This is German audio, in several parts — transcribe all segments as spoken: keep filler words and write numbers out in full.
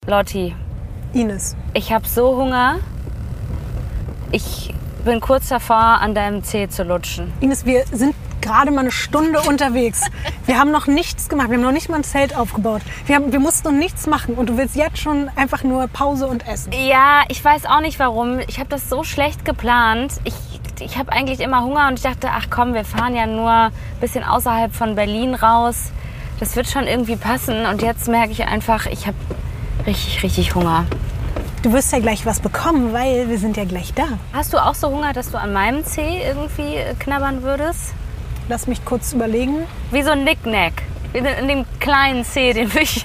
Lotti. Ines. Ich habe so Hunger. Ich bin kurz davor, an deinem Zeh zu lutschen. Ines, wir sind gerade mal eine Stunde unterwegs. Wir haben noch nichts gemacht. Wir haben noch nicht mal ein Zelt aufgebaut. Wir, haben, wir mussten noch nichts machen. Und du willst jetzt schon einfach nur Pause und Essen. Ja, ich weiß auch nicht warum. Ich habe das so schlecht geplant. Ich, ich habe eigentlich immer Hunger und ich dachte, ach komm, wir fahren ja nur ein bisschen außerhalb von Berlin raus. Das wird schon irgendwie passen. Und jetzt merke ich einfach, ich habe richtig, richtig Hunger. Du wirst ja gleich was bekommen, weil wir sind ja gleich da. Hast du auch so Hunger, dass du an meinem Zeh irgendwie knabbern würdest? Lass mich kurz überlegen. Wie so ein Nicknack. In dem kleinen Zeh, den ich...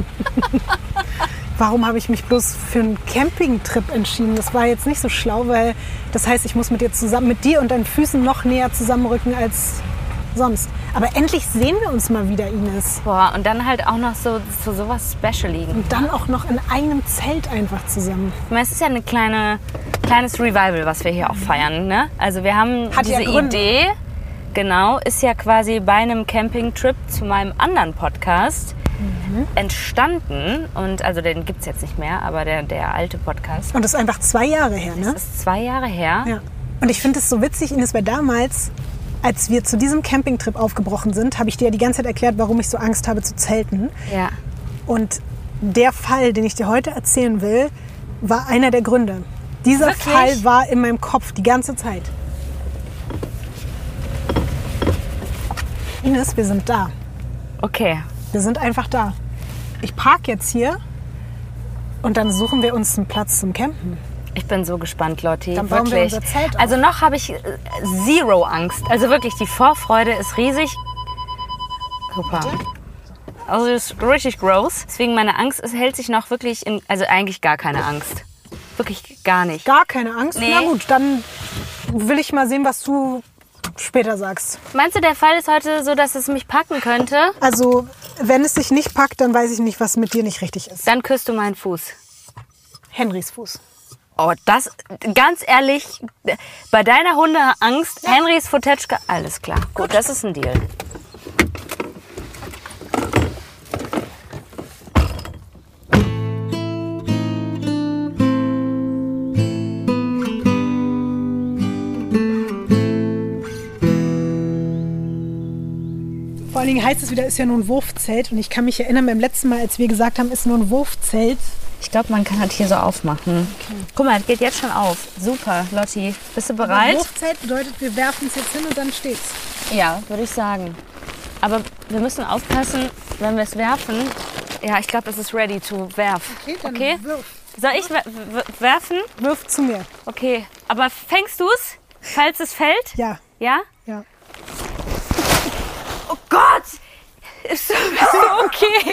Warum habe ich mich bloß für einen Campingtrip entschieden? Das war jetzt nicht so schlau, weil das heißt, ich muss mit dir zusammen, mit dir und deinen Füßen noch näher zusammenrücken als sonst. Aber endlich sehen wir uns mal wieder, Ines. Boah, und dann halt auch noch so, so sowas Specialigen. Und dann auch noch in einem Zelt einfach zusammen. Es ist ja ein kleine, kleines Revival, was wir hier auch feiern. Ne? Also wir haben Hat diese ja Gründe. Idee, genau, ist ja quasi bei einem Campingtrip zu meinem anderen Podcast mhm. entstanden. Und also den gibt es jetzt nicht mehr, aber der, der alte Podcast. Und das ist einfach zwei Jahre her, ne? Das ist zwei Jahre her. Ja. Und ich finde es so witzig, Ines, weil damals, als wir zu diesem Campingtrip aufgebrochen sind, habe ich dir ja die ganze Zeit erklärt, warum ich so Angst habe zu zelten. Ja. Und der Fall, den ich dir heute erzählen will, war einer der Gründe. Dieser Wirklich? Fall war in meinem Kopf die ganze Zeit. Ines, wir sind da. Okay. Wir sind einfach da. Ich parke jetzt hier und dann suchen wir uns einen Platz zum Campen. Ich bin so gespannt, Lotti. Dann bauen wir wirklich. unser Zelt auf. Also noch habe ich äh, zero Angst. Also wirklich, die Vorfreude ist riesig. Super. Also es ist richtig gross. Deswegen meine Angst, es hält sich noch wirklich in, also eigentlich gar keine Angst. Wirklich gar nicht. Gar keine Angst? Nee. Na gut, dann will ich mal sehen, was du später sagst. Meinst du, der Fall ist heute so, dass es mich packen könnte? Also, wenn es dich nicht packt, dann weiß ich nicht, was mit dir nicht richtig ist. Dann küsst du meinen Fuß. Henrys Fuß. Oh, das, ganz ehrlich, bei deiner Hundeangst, ja. Henrys Futetschka, alles klar. Gut, Gut, das ist ein Deal. Vor allen Dingen heißt es wieder, ist ja nur ein Wurfzelt. Und ich kann mich erinnern, beim letzten Mal, als wir gesagt haben, ist nur ein Wurfzelt. Ich glaube, man kann das hier so aufmachen. Okay. Guck mal, das geht jetzt schon auf. Super, Lotti. Bist du bereit? Aber Wurfzelt bedeutet, wir werfen es jetzt hin und dann steht's. Ja, würde ich sagen. Aber wir müssen aufpassen, wenn wir es werfen. Ja, ich glaube, es ist ready to werf. Okay, dann okay? wirf. Soll ich wer- werfen? Wirf zu mir. Okay, aber fängst du es, falls es fällt? Ja. Ja? Ja. Oh Gott! Ist, bist du okay?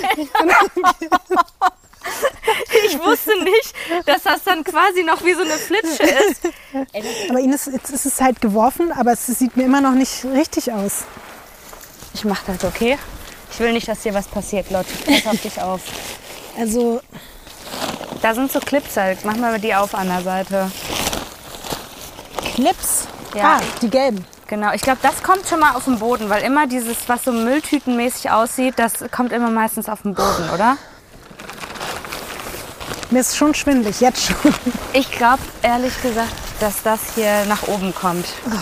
Ich wusste nicht, dass das dann quasi noch wie so eine Flitsche ist. Aber Ines, jetzt ist es halt geworfen, aber es sieht mir immer noch nicht richtig aus. Ich mach das, okay? Ich will nicht, dass dir was passiert, Lotti. Pass auf dich auf. Also, Da sind so Clips halt. Mach mal die auf an der Seite. Clips? Ja. Ah, die gelben. Genau, ich glaube, das kommt schon mal auf den Boden, weil immer dieses, was so mülltütenmäßig aussieht, das kommt immer meistens auf den Boden, oder? Mir ist schon schwindelig, jetzt schon. Ich glaube, ehrlich gesagt, dass das hier nach oben kommt.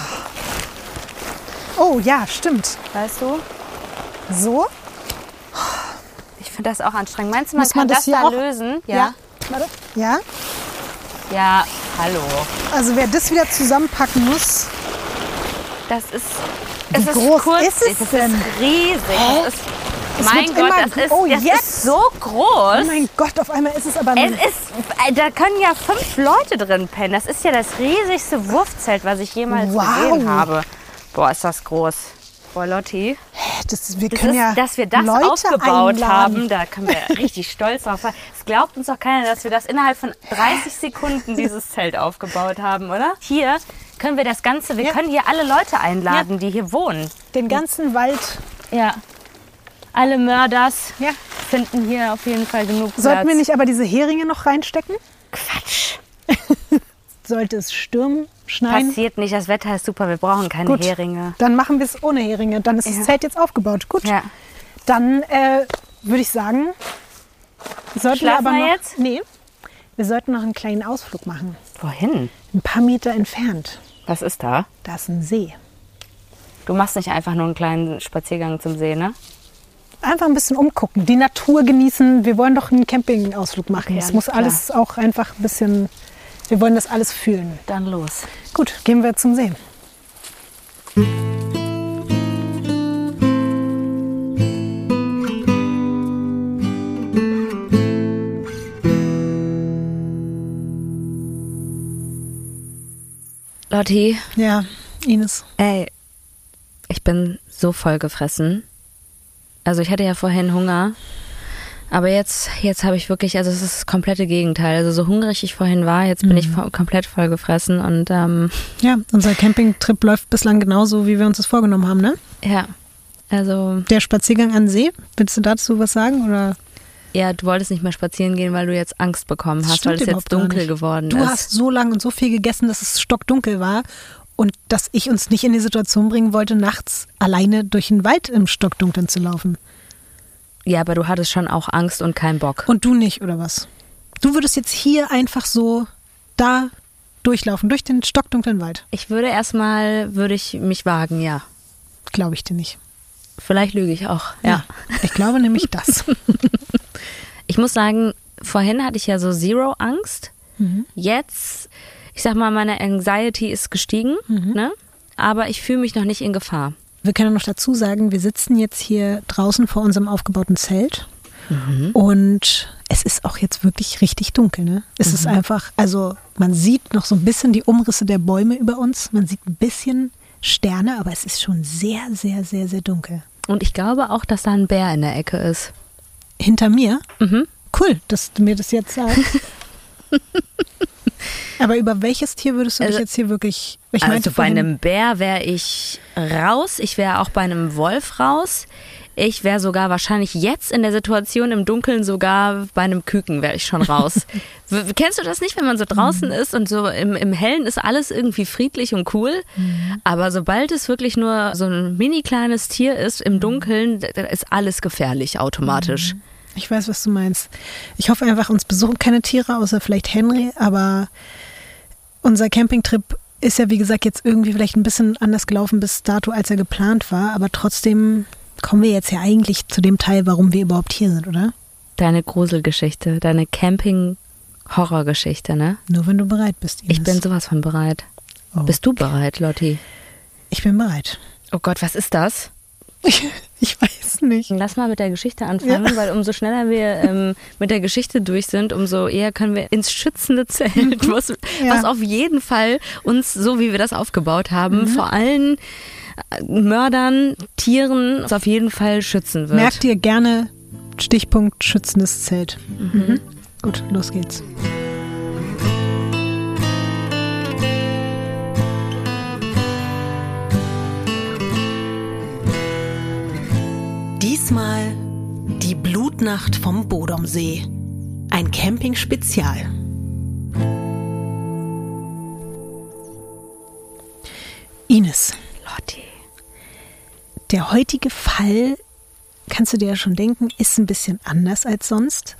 Oh ja, stimmt. Weißt du? So? Ich finde das auch anstrengend. Meinst du, man Muss man kann das das, hier da auch- lösen? Ja. Warte. Ja? Ja, hallo. Also wer das wieder zusammenpacken muss, Das ist... Wie es ist groß kurz, ist es das denn? ist riesig. Hä? Das ist, Es mein wird Gott, immer- das, ist, oh, das jetzt? ist so groß. oh mein Gott, auf einmal ist es aber... Es ist, da können ja fünf Leute drin pennen. Das ist ja das riesigste Wurfzelt, was ich jemals Wow. gesehen habe. Boah, ist das groß. Boah, Lotti, das, wir das können ist, ja dass wir das Leute aufgebaut einladen. haben, da können wir richtig stolz drauf sein. Es glaubt uns doch keiner, dass wir das innerhalb von dreißig Sekunden dieses Zelt aufgebaut haben, oder? Hier können wir das Ganze, wir Ja. können hier alle Leute einladen, die hier wohnen. Den ganzen Wald. Ja. Alle Mörders Ja. finden hier auf jeden Fall genug Platz. Sollten wir nicht aber diese Heringe noch reinstecken? Quatsch. Sollte es stürmen, schneien? Passiert nicht, das Wetter ist super, wir brauchen keine Gut. Heringe. Dann machen wir es ohne Heringe. Dann ist Ja. das Zelt jetzt aufgebaut. Gut. Ja. Dann äh, würde ich sagen, Sollten Schlafen wir aber wir noch, jetzt? Nee, wir sollten noch einen kleinen Ausflug machen. Wohin? Ein paar Meter entfernt. Was ist da? Da ist ein See. Du machst nicht einfach nur einen kleinen Spaziergang zum See, ne? Einfach ein bisschen umgucken, die Natur genießen. Wir wollen doch einen Campingausflug machen. Okay, Es muss klar. alles auch einfach ein bisschen, wir wollen das alles fühlen. Dann los. Gut, gehen wir zum See. Lotti, Ja, Ines. ey, ich bin so vollgefressen. Also ich hatte ja vorhin Hunger, aber jetzt, jetzt habe ich wirklich, also es ist das komplette Gegenteil. Also so hungrig ich vorhin war, jetzt bin ich vo- komplett vollgefressen und ähm, Ja, unser Campingtrip läuft bislang genauso, wie wir uns das vorgenommen haben, ne? ja, also Der Spaziergang an See, willst du dazu was sagen? Oder? ja, du wolltest nicht mehr spazieren gehen, weil du jetzt Angst bekommen Das hast, stimmt weil es jetzt überhaupt gar dunkel nicht. geworden Du ist. hast so lange und so viel gegessen, dass es stockdunkel war und dass ich uns nicht in die Situation bringen wollte, nachts alleine durch den Wald im Stockdunklen zu laufen. Ja, aber du hattest schon auch Angst und keinen Bock. Und du nicht, oder was? Du würdest jetzt hier einfach so da durchlaufen, durch den stockdunklen Wald. Ich würde erstmal, würde ich mich wagen, ja. Glaube ich dir nicht. Vielleicht lüge ich auch, ja. Ich glaube nämlich das. Ich muss sagen, vorhin hatte ich ja so Zero Angst. Jetzt, ich sag mal, meine Anxiety ist gestiegen, ne? Aber ich fühle mich noch nicht in Gefahr. Wir können noch dazu sagen, wir sitzen jetzt hier draußen vor unserem aufgebauten Zelt und es ist auch jetzt wirklich richtig dunkel. Ne? Es ist einfach, also man sieht noch so ein bisschen die Umrisse der Bäume über uns, man sieht ein bisschen Sterne, aber es ist schon sehr, sehr, sehr, sehr dunkel. Und ich glaube auch, dass da ein Bär in der Ecke ist. Hinter mir? Mhm. Cool, dass du mir das jetzt sagst. Aber über welches Tier würdest du dich Also- jetzt hier wirklich... Ich Also meinte bei vorhin- einem Bär wäre ich raus. Ich wäre auch bei einem Wolf raus. Ich wäre sogar wahrscheinlich jetzt in der Situation im Dunkeln sogar bei einem Küken wäre ich schon raus. W- Kennst du das nicht, wenn man so draußen ist und so im, im Hellen ist alles irgendwie friedlich und cool? Aber sobald es wirklich nur so ein mini kleines Tier ist im Dunkeln, da ist alles gefährlich automatisch. Ich weiß, was du meinst. Ich hoffe einfach, uns besuchen keine Tiere, außer vielleicht Henry, aber unser Campingtrip ist ja, wie gesagt, jetzt irgendwie vielleicht ein bisschen anders gelaufen bis dato, als er geplant war, aber trotzdem kommen wir jetzt ja eigentlich zu dem Teil, warum wir überhaupt hier sind, oder? Deine Gruselgeschichte, deine Camping-Horrorgeschichte, ne? Nur wenn du bereit bist, Ines. Ich bin sowas von bereit. Oh. Bist du bereit, Lotti? Ich bin bereit. Oh Gott, was ist das? Ich weiß nicht. Lass mal mit der Geschichte anfangen, Ja. weil umso schneller wir ähm, mit der Geschichte durch sind, umso eher können wir ins schützende Zelt, was, Ja. was auf jeden Fall uns, so wie wir das aufgebaut haben, Mhm. vor allen äh, Mördern, Tieren uns auf jeden Fall schützen wird. Merkt ihr gerne Stichpunkt schützendes Zelt. Mhm. Gut, los geht's. Diesmal die Blutnacht vom Bodomsee. Ein Camping-Spezial. Ines, Lotti. der heutige Fall, kannst du dir ja schon denken, ist ein bisschen anders als sonst.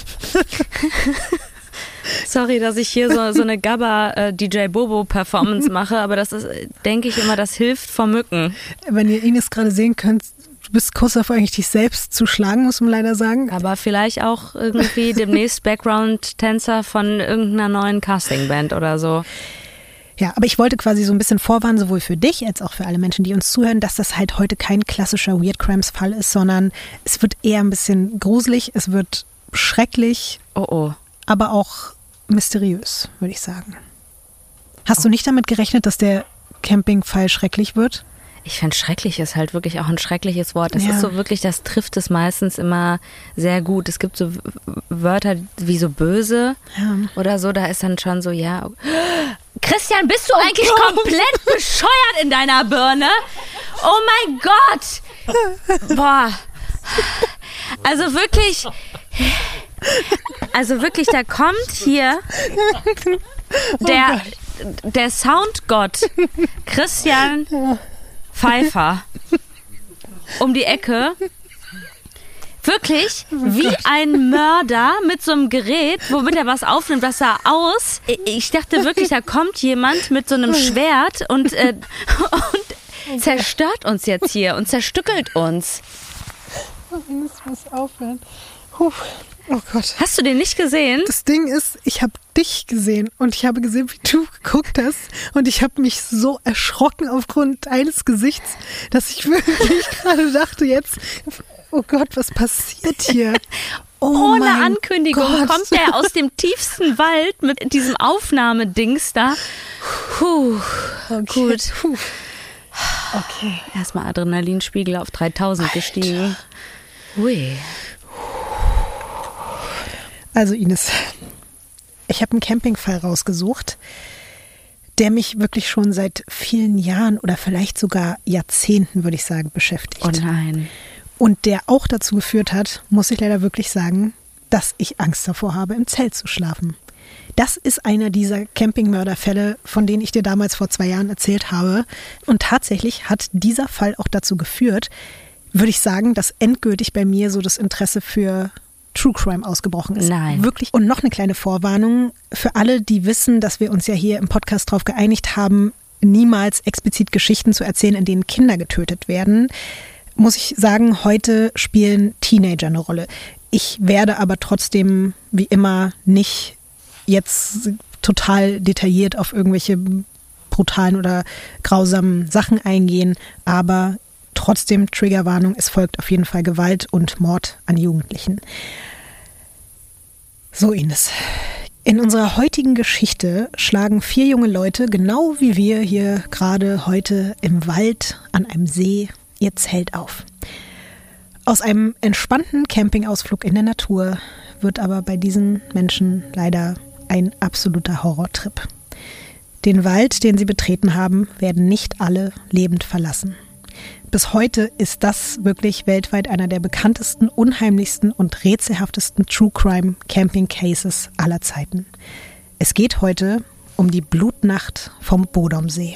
Sorry, dass ich hier so, so eine Gabba-D J Bobo-Performance mache, aber das ist, denke ich immer, das hilft vor Mücken. Wenn ihr Ines gerade sehen könnt, du bist kurz davor, eigentlich dich selbst zu schlagen, muss man leider sagen. Aber vielleicht auch irgendwie demnächst Background-Tänzer von irgendeiner neuen Castingband oder so. Ja, aber ich wollte quasi so ein bisschen vorwarnen, sowohl für dich als auch für alle Menschen, die uns zuhören, dass das halt heute kein klassischer Weird Crimes-Fall ist, sondern es wird eher ein bisschen gruselig, es wird schrecklich, Oh oh. aber auch mysteriös, würde ich sagen. Hast du nicht damit gerechnet, dass der Campingfall schrecklich wird? Ich finde, schrecklich ist halt wirklich auch ein schreckliches Wort. Das Ja. ist so wirklich, das trifft es meistens immer sehr gut. Es gibt so W- Wörter wie so böse Ja. oder so, da ist dann schon so, ja. Christian, bist du eigentlich komplett bescheuert in deiner Birne? Oh mein Gott! Boah. Also wirklich, also wirklich, da kommt hier der, der Soundgott Christian Pfeiffer um die Ecke Wirklich wie ein Mörder mit so einem Gerät, womit er was aufnimmt, das sah aus. Ich dachte wirklich, da kommt jemand mit so einem Schwert und, äh, und zerstört uns jetzt hier und zerstückelt uns. Ich muss aufhören. Puh. Oh Gott. Hast du den nicht gesehen? Das Ding ist, ich habe dich gesehen und ich habe gesehen, wie du geguckt hast und ich habe mich so erschrocken aufgrund deines Gesichts, dass ich wirklich gerade dachte jetzt, oh Gott, was passiert hier? Oh Ohne Ankündigung Gott. Kommt er aus dem tiefsten Wald mit diesem Aufnahmedings da. Puh, okay. Gut. Puh. Okay. Erstmal Adrenalinspiegel auf dreitausend Alter. Gestiegen. Ui. Also Ines, ich habe einen Campingfall rausgesucht, der mich wirklich schon seit vielen Jahren oder vielleicht sogar Jahrzehnten, würde ich sagen, beschäftigt. Oh nein. Und der auch dazu geführt hat, muss ich leider wirklich sagen, dass ich Angst davor habe, im Zelt zu schlafen. Das ist einer dieser Campingmörderfälle, von denen ich dir damals vor zwei Jahren erzählt habe. Und tatsächlich hat dieser Fall auch dazu geführt, würde ich sagen, dass endgültig bei mir so das Interesse für True Crime ausgebrochen ist. Nein. Wirklich. Und noch eine kleine Vorwarnung für alle, die wissen, dass wir uns ja hier im Podcast darauf geeinigt haben, niemals explizit Geschichten zu erzählen, in denen Kinder getötet werden. Muss ich sagen, heute spielen Teenager eine Rolle. Ich werde aber trotzdem, wie immer, nicht jetzt total detailliert auf irgendwelche brutalen oder grausamen Sachen eingehen, aber trotzdem Triggerwarnung, es folgt auf jeden Fall Gewalt und Mord an Jugendlichen. So, Ines. In unserer heutigen Geschichte schlagen vier junge Leute, genau wie wir hier gerade heute im Wald an einem See, ihr Zelt auf. Aus einem entspannten Campingausflug in der Natur wird aber bei diesen Menschen leider ein absoluter Horrortrip. Den Wald, den sie betreten haben, werden nicht alle lebend verlassen. Bis heute ist das wirklich weltweit einer der bekanntesten, unheimlichsten und rätselhaftesten True Crime Camping Cases aller Zeiten. Es geht heute um die Blutnacht vom Bodomsee.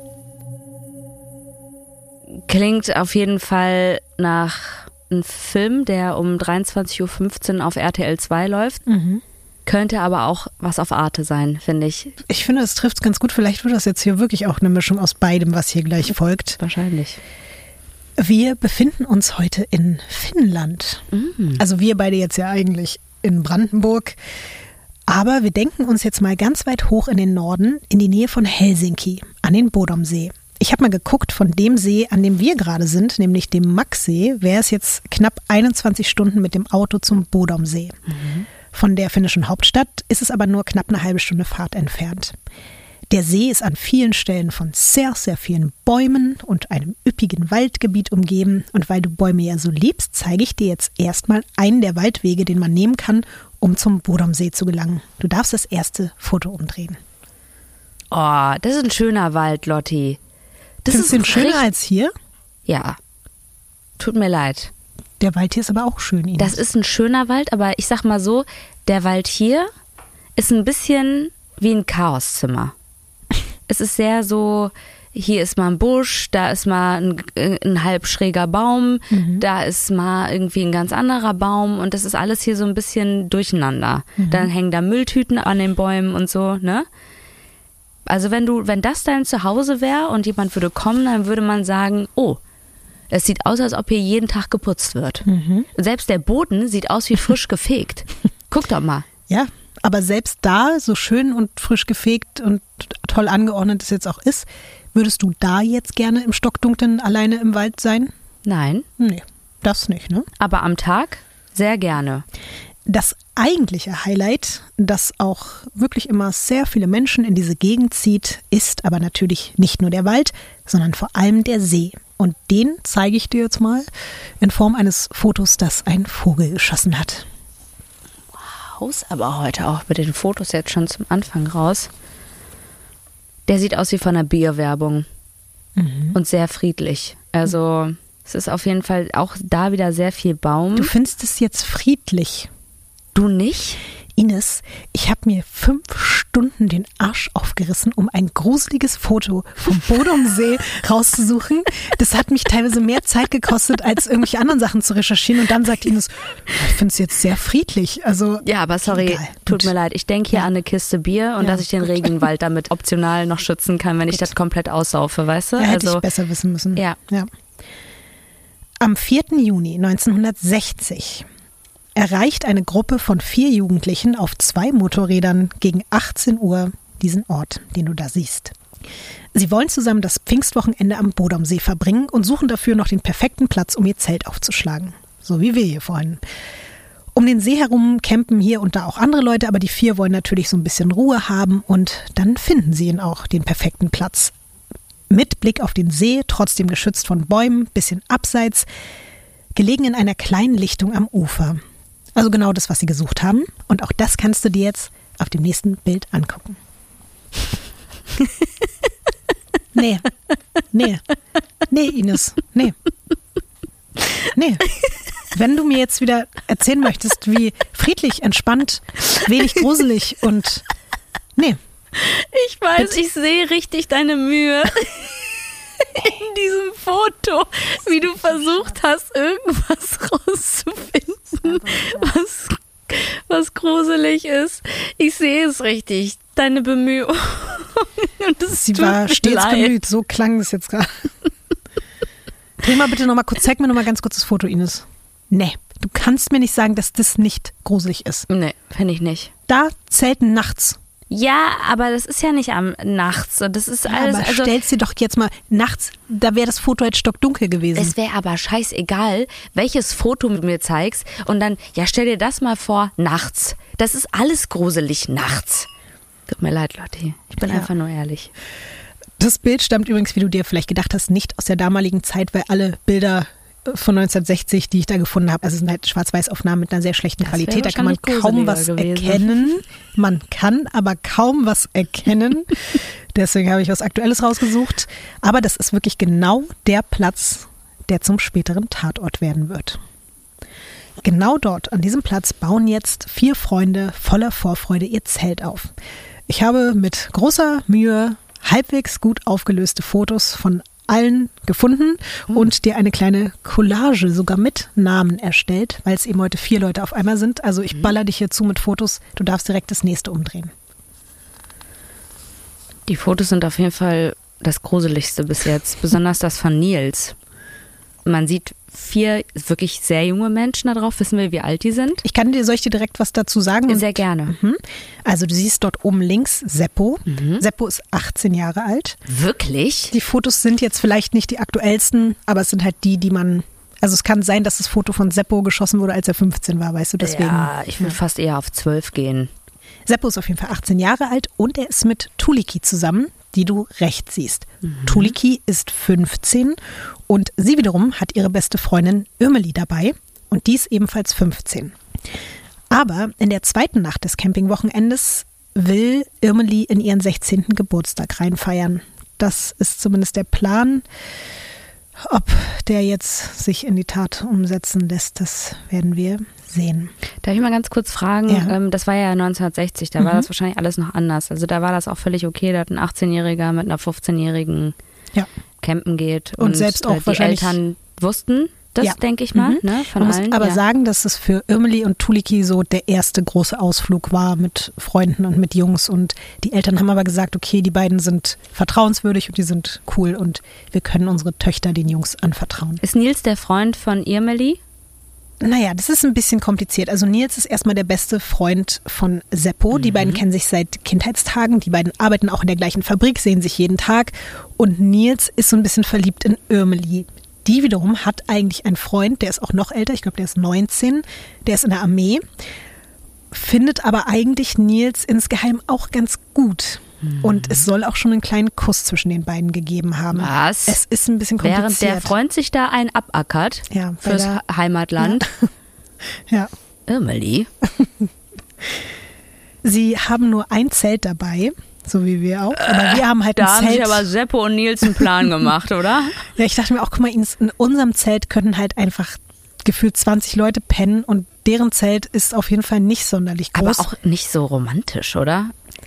Klingt auf jeden Fall nach einem Film, der um dreiundzwanzig Uhr fünfzehn auf R T L zwei läuft. Mhm. Könnte aber auch was auf Arte sein, finde ich. Ich finde, es trifft es ganz gut. Vielleicht wird das jetzt hier wirklich auch eine Mischung aus beidem, was hier gleich folgt. Wahrscheinlich. Wir befinden uns heute in Finnland. Mhm. Also wir beide jetzt ja eigentlich in Brandenburg. Aber wir denken uns jetzt mal ganz weit hoch in den Norden, in die Nähe von Helsinki, an den Bodomsee. Ich habe mal geguckt, von dem See, an dem wir gerade sind, nämlich dem Maxsee, wäre es jetzt knapp einundzwanzig Stunden mit dem Auto zum Bodomsee. Mhm. Von der finnischen Hauptstadt ist es aber nur knapp eine halbe Stunde Fahrt entfernt. Der See ist an vielen Stellen von sehr, sehr vielen Bäumen und einem üppigen Waldgebiet umgeben. Und weil du Bäume ja so liebst, zeige ich dir jetzt erstmal einen der Waldwege, den man nehmen kann, um zum Bodomsee zu gelangen. Du darfst das erste Foto umdrehen. Oh, das ist ein schöner Wald, Lotti. Das Findest du den schöner als hier? Ja. Tut mir leid. Der Wald hier ist aber auch schön, Ines. Das ist ein schöner Wald, aber ich sag mal so, der Wald hier ist ein bisschen wie ein Chaoszimmer. Es ist sehr so, hier ist mal ein Busch, da ist mal ein, ein halb schräger Baum, mhm. da ist mal irgendwie ein ganz anderer Baum und das ist alles hier so ein bisschen durcheinander. Mhm. Dann hängen da Mülltüten an den Bäumen und so, ne? Also wenn du, wenn das dein Zuhause wäre und jemand würde kommen, dann würde man sagen, oh, es sieht aus, als ob hier jeden Tag geputzt wird. Mhm. Selbst der Boden sieht aus wie frisch gefegt. Guck doch mal. Ja, aber selbst da, so schön und frisch gefegt und toll angeordnet es jetzt auch ist, würdest du da jetzt gerne im Stockdunklen alleine im Wald sein? Nein. Nee, das nicht, ne? Aber am Tag sehr gerne. Das eigentliche Highlight, das auch wirklich immer sehr viele Menschen in diese Gegend zieht, ist aber natürlich nicht nur der Wald, sondern vor allem der See. Und den zeige ich dir jetzt mal in Form eines Fotos, das ein Vogel geschossen hat. Haus aber heute auch mit den Fotos jetzt schon zum Anfang raus. Der sieht aus wie von einer Bierwerbung mhm. und sehr friedlich. Also es ist auf jeden Fall auch da wieder sehr viel Baum. Du findest es jetzt friedlich? Du nicht? Ines, ich habe mir fünf Stunden den Arsch aufgerissen, um ein gruseliges Foto vom Bodomsee rauszusuchen. Das hat mich teilweise mehr Zeit gekostet, als irgendwelche anderen Sachen zu recherchieren. Und dann sagt Ines, ich finde es jetzt sehr friedlich. Also, ja, aber sorry, egal. Tut Gut. mir leid. Ich denke hier ja. an eine Kiste Bier und ja, dass ich den gut. Regenwald damit optional noch schützen kann, wenn gut. ich das komplett aussaufe, weißt du? Ja, hätte also, ich besser wissen müssen. Ja. ja. Am vierten Juni neunzehnhundertsechzig erreicht eine Gruppe von vier Jugendlichen auf zwei Motorrädern gegen achtzehn Uhr diesen Ort, den du da siehst. Sie wollen zusammen das Pfingstwochenende am Bodomsee verbringen und suchen dafür noch den perfekten Platz, um ihr Zelt aufzuschlagen. So wie wir hier vorhin. Um den See herum campen hier und da auch andere Leute, aber die vier wollen natürlich so ein bisschen Ruhe haben und dann finden sie ihn auch, den perfekten Platz. Mit Blick auf den See, trotzdem geschützt von Bäumen, bisschen abseits, gelegen in einer kleinen Lichtung am Ufer. Also genau das, was sie gesucht haben. Und auch das kannst du dir jetzt auf dem nächsten Bild angucken. Nee. Nee. Nee, Ines. Nee. Nee. Wenn du mir jetzt wieder erzählen möchtest, wie friedlich, entspannt, wenig gruselig und... Nee. Ich weiß, Bitte. Ich sehe richtig deine Mühe in diesem Foto, wie du versucht hast, irgendwas rauszufinden, was, was gruselig ist. Ich sehe es richtig, deine Bemühungen. Und es Sie war stets leid. bemüht, so klang das jetzt gerade. Dreh mal bitte nochmal kurz, zeig mir nochmal ganz kurz das Foto, Ines. Nee, du kannst mir nicht sagen, dass das nicht gruselig ist. Nee, finde ich nicht. Da zelten nachts. Ja, aber das ist ja nicht am nachts. Das ist alles. Ja, aber also, stell's dir doch jetzt mal nachts, da wäre das Foto jetzt stockdunkel gewesen. Es wäre aber scheißegal, welches Foto du mir zeigst. Und dann, ja, stell dir das mal vor, nachts. Das ist alles gruselig nachts. Tut mir leid, Lotti. Ich bin ja. einfach nur ehrlich. Das Bild stammt übrigens, wie du dir vielleicht gedacht hast, nicht aus der damaligen Zeit, weil alle Bilder von neunzehnhundertsechzig, die ich da gefunden habe, also es sind halt Schwarz-Weiß-Aufnahmen mit einer sehr schlechten das Qualität, da kann man kaum was gewesen. erkennen. Man kann aber kaum was erkennen. Deswegen habe ich was Aktuelles rausgesucht. Aber das ist wirklich genau der Platz, der zum späteren Tatort werden wird. Genau dort, an diesem Platz, bauen jetzt vier Freunde voller Vorfreude ihr Zelt auf. Ich habe mit großer Mühe halbwegs gut aufgelöste Fotos von allen gefunden und dir eine kleine Collage sogar mit Namen erstellt, weil es eben heute vier Leute auf einmal sind. Also ich baller dich hier zu mit Fotos. Du darfst direkt das nächste umdrehen. Die Fotos sind auf jeden Fall das Gruseligste bis jetzt, besonders das von Nils. Man sieht vier wirklich sehr junge Menschen da drauf. Wissen wir, wie alt die sind? Ich kann dir, soll ich dir direkt was dazu sagen? Sehr gerne. Mhm. Also du siehst dort oben links Seppo. Mhm. Seppo ist achtzehn Jahre alt. Wirklich? Die Fotos sind jetzt vielleicht nicht die aktuellsten, aber es sind halt die, die man... Also es kann sein, dass das Foto von Seppo geschossen wurde, als er fünfzehn war, weißt du, deswegen. Ja, ich würde ja. fast eher auf zwölf gehen. Seppo ist auf jeden Fall achtzehn Jahre alt und er ist mit Tuliki zusammen, die du rechts siehst. Mhm. Tuliki ist fünfzehn und sie wiederum hat ihre beste Freundin Irmeli dabei und die ist ebenfalls fünfzehn. Aber in der zweiten Nacht des Campingwochenendes will Irmeli in ihren sechzehnten Geburtstag reinfeiern. Das ist zumindest der Plan. Ob der jetzt sich in die Tat umsetzen lässt, das werden wir sehen. Darf ich mal ganz kurz fragen, ja. ähm, das war ja neunzehnhundertsechzig, da mhm. war das wahrscheinlich alles noch anders. Also da war das auch völlig okay, dass ein achtzehnjähriger mit einer fünfzehnjährigen ja. campen geht. Und, und selbst auch die wahrscheinlich Eltern wussten das, ja. denke ich mal, mhm. ne, von Man allen. muss aber ja. sagen, dass es für Irmeli und Tuliki so der erste große Ausflug war mit Freunden und mit Jungs. Und die Eltern haben aber gesagt, okay, die beiden sind vertrauenswürdig und die sind cool und wir können unsere Töchter den Jungs anvertrauen. Ist Nils der Freund von Irmeli? Naja, das ist ein bisschen kompliziert. Also Nils ist erstmal der beste Freund von Seppo. Die mhm. beiden kennen sich seit Kindheitstagen. Die beiden arbeiten auch in der gleichen Fabrik, sehen sich jeden Tag. Und Nils ist so ein bisschen verliebt in Irmeli. Die wiederum hat eigentlich einen Freund, der ist auch noch älter, ich glaube, der ist neunzehn, der ist in der Armee, findet aber eigentlich Nils insgeheim auch ganz gut. Mhm. Und es soll auch schon einen kleinen Kuss zwischen den beiden gegeben haben. Was? Es ist ein bisschen kompliziert. Während der Freund sich da einen abackert ja, fürs der, Heimatland. Ja. ja. Irmeli. Sie haben nur ein Zelt dabei. So wie wir auch. Aber wir haben halt da ein haben Zelt. sich aber Seppo und Nils einen Plan gemacht, oder? Ja, ich dachte mir auch, guck mal, in unserem Zelt können halt einfach gefühlt zwanzig Leute pennen und deren Zelt ist auf jeden Fall nicht sonderlich groß. Aber auch nicht so romantisch, oder?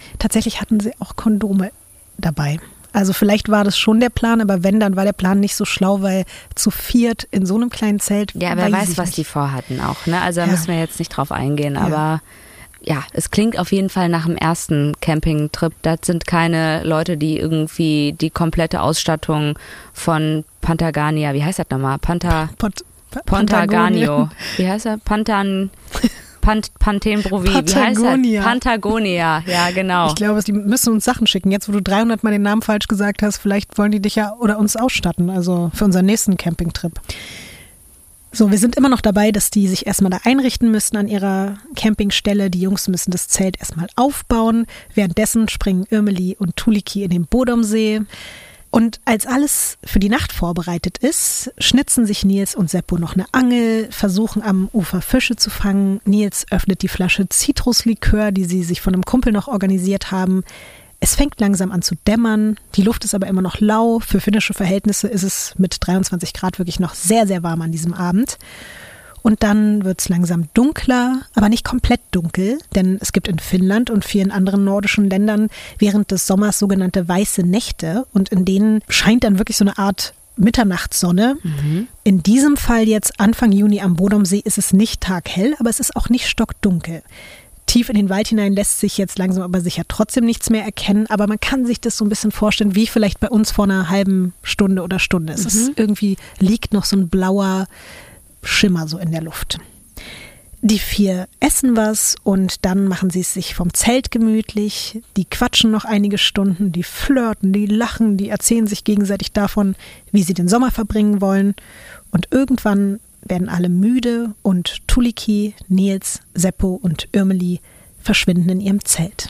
Tatsächlich hatten sie auch Kondome dabei. Also vielleicht war das schon der Plan, aber wenn, dann war der Plan nicht so schlau, weil zu viert in so einem kleinen Zelt. Ja, wer weiß, ich was nicht. die vorhatten auch. Ne? Also da Ja. müssen wir jetzt nicht drauf eingehen. Ja. Aber ja, es klingt auf jeden Fall nach dem ersten Campingtrip. Das sind keine Leute, die irgendwie die komplette Ausstattung von Pantagania, wie heißt das nochmal? Panta, Pot, Pontaganio. Wie heißt er? Pantan... Pant, Panthenbrovi, wie heißt Patagonia. das? Patagonia, ja genau. Ich glaube, die müssen uns Sachen schicken. Jetzt, wo du dreihundert Mal den Namen falsch gesagt hast, vielleicht wollen die dich ja oder uns ausstatten, also für unseren nächsten Campingtrip. So, wir sind immer noch dabei, dass die sich erstmal da einrichten müssen an ihrer Campingstelle. Die Jungs müssen das Zelt erstmal aufbauen. Währenddessen springen Irmeli und Tuliki in den Bodomsee. Und als alles für die Nacht vorbereitet ist, schnitzen sich Nils und Seppo noch eine Angel, versuchen am Ufer Fische zu fangen. Nils öffnet die Flasche Zitruslikör, die sie sich von einem Kumpel noch organisiert haben. Es fängt langsam an zu dämmern, die Luft ist aber immer noch lau. Für finnische Verhältnisse ist es mit dreiundzwanzig Grad wirklich noch sehr, sehr warm an diesem Abend. Und dann wird es langsam dunkler, aber nicht komplett dunkel, denn es gibt in Finnland und vielen anderen nordischen Ländern während des Sommers sogenannte weiße Nächte und in denen scheint dann wirklich so eine Art Mitternachtssonne. Mhm. In diesem Fall jetzt Anfang Juni am Bodomsee ist es nicht taghell, aber es ist auch nicht stockdunkel. Tief in den Wald hinein lässt sich jetzt langsam aber sicher trotzdem nichts mehr erkennen, aber man kann sich das so ein bisschen vorstellen, wie vielleicht bei uns vor einer halben Stunde oder Stunde. Es ist irgendwie liegt noch so ein blauer Schimmer so in der Luft. Die vier essen was und dann machen sie es sich vom Zelt gemütlich. Die quatschen noch einige Stunden, die flirten, die lachen, die erzählen sich gegenseitig davon, wie sie den Sommer verbringen wollen. Und irgendwann werden alle müde und Tuliki, Nils, Seppo und Irmeli verschwinden in ihrem Zelt.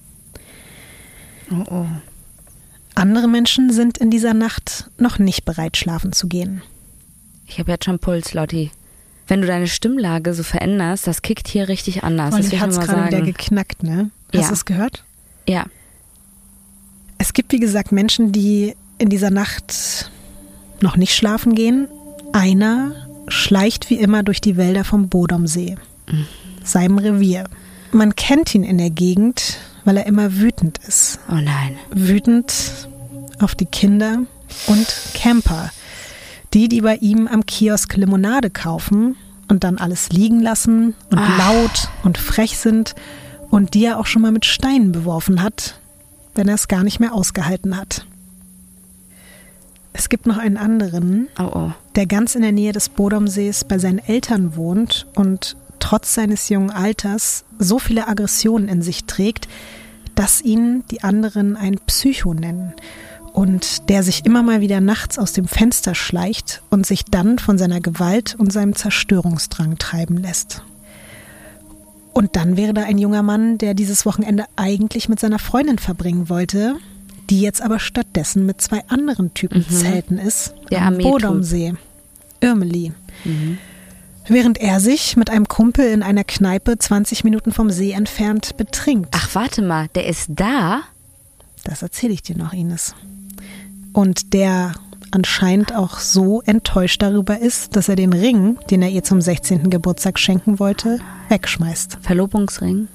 Oh oh. Andere Menschen sind in dieser Nacht noch nicht bereit, schlafen zu gehen. Ich habe jetzt schon Puls, Lotti. Wenn du deine Stimmlage so veränderst, das kickt hier richtig anders. Und das will die ich hat es nur mal gerade wieder sagen. geknackt, ne? Hast Ja. du es gehört? Ja. Es gibt, wie gesagt, Menschen, die in dieser Nacht noch nicht schlafen gehen. Einer schleicht wie immer durch die Wälder vom Bodomsee, mhm. seinem Revier. Man kennt ihn in der Gegend, weil er immer wütend ist. Oh nein. Wütend auf die Kinder und Camper. Die, die bei ihm am Kiosk Limonade kaufen und dann alles liegen lassen und Ach. laut und frech sind und die er auch schon mal mit Steinen beworfen hat, wenn er es gar nicht mehr ausgehalten hat. Es gibt noch einen anderen, Oh oh. der ganz in der Nähe des Bodomsees bei seinen Eltern wohnt und trotz seines jungen Alters so viele Aggressionen in sich trägt, dass ihn die anderen ein Psycho nennen. Und der sich immer mal wieder nachts aus dem Fenster schleicht und sich dann von seiner Gewalt und seinem Zerstörungsdrang treiben lässt. Und dann wäre da ein junger Mann, der dieses Wochenende eigentlich mit seiner Freundin verbringen wollte, die jetzt aber stattdessen mit zwei anderen Typen mhm. zelten ist, der am Armeetyp. Bodomsee. Irmeli. Mhm. Während er sich mit einem Kumpel in einer Kneipe zwanzig Minuten vom See entfernt betrinkt. Ach, warte mal, der ist da? Das erzähle ich dir noch, Ines. Und der anscheinend auch so enttäuscht darüber ist, dass er den Ring, den er ihr zum sechzehnten Geburtstag schenken wollte, wegschmeißt. Verlobungsring?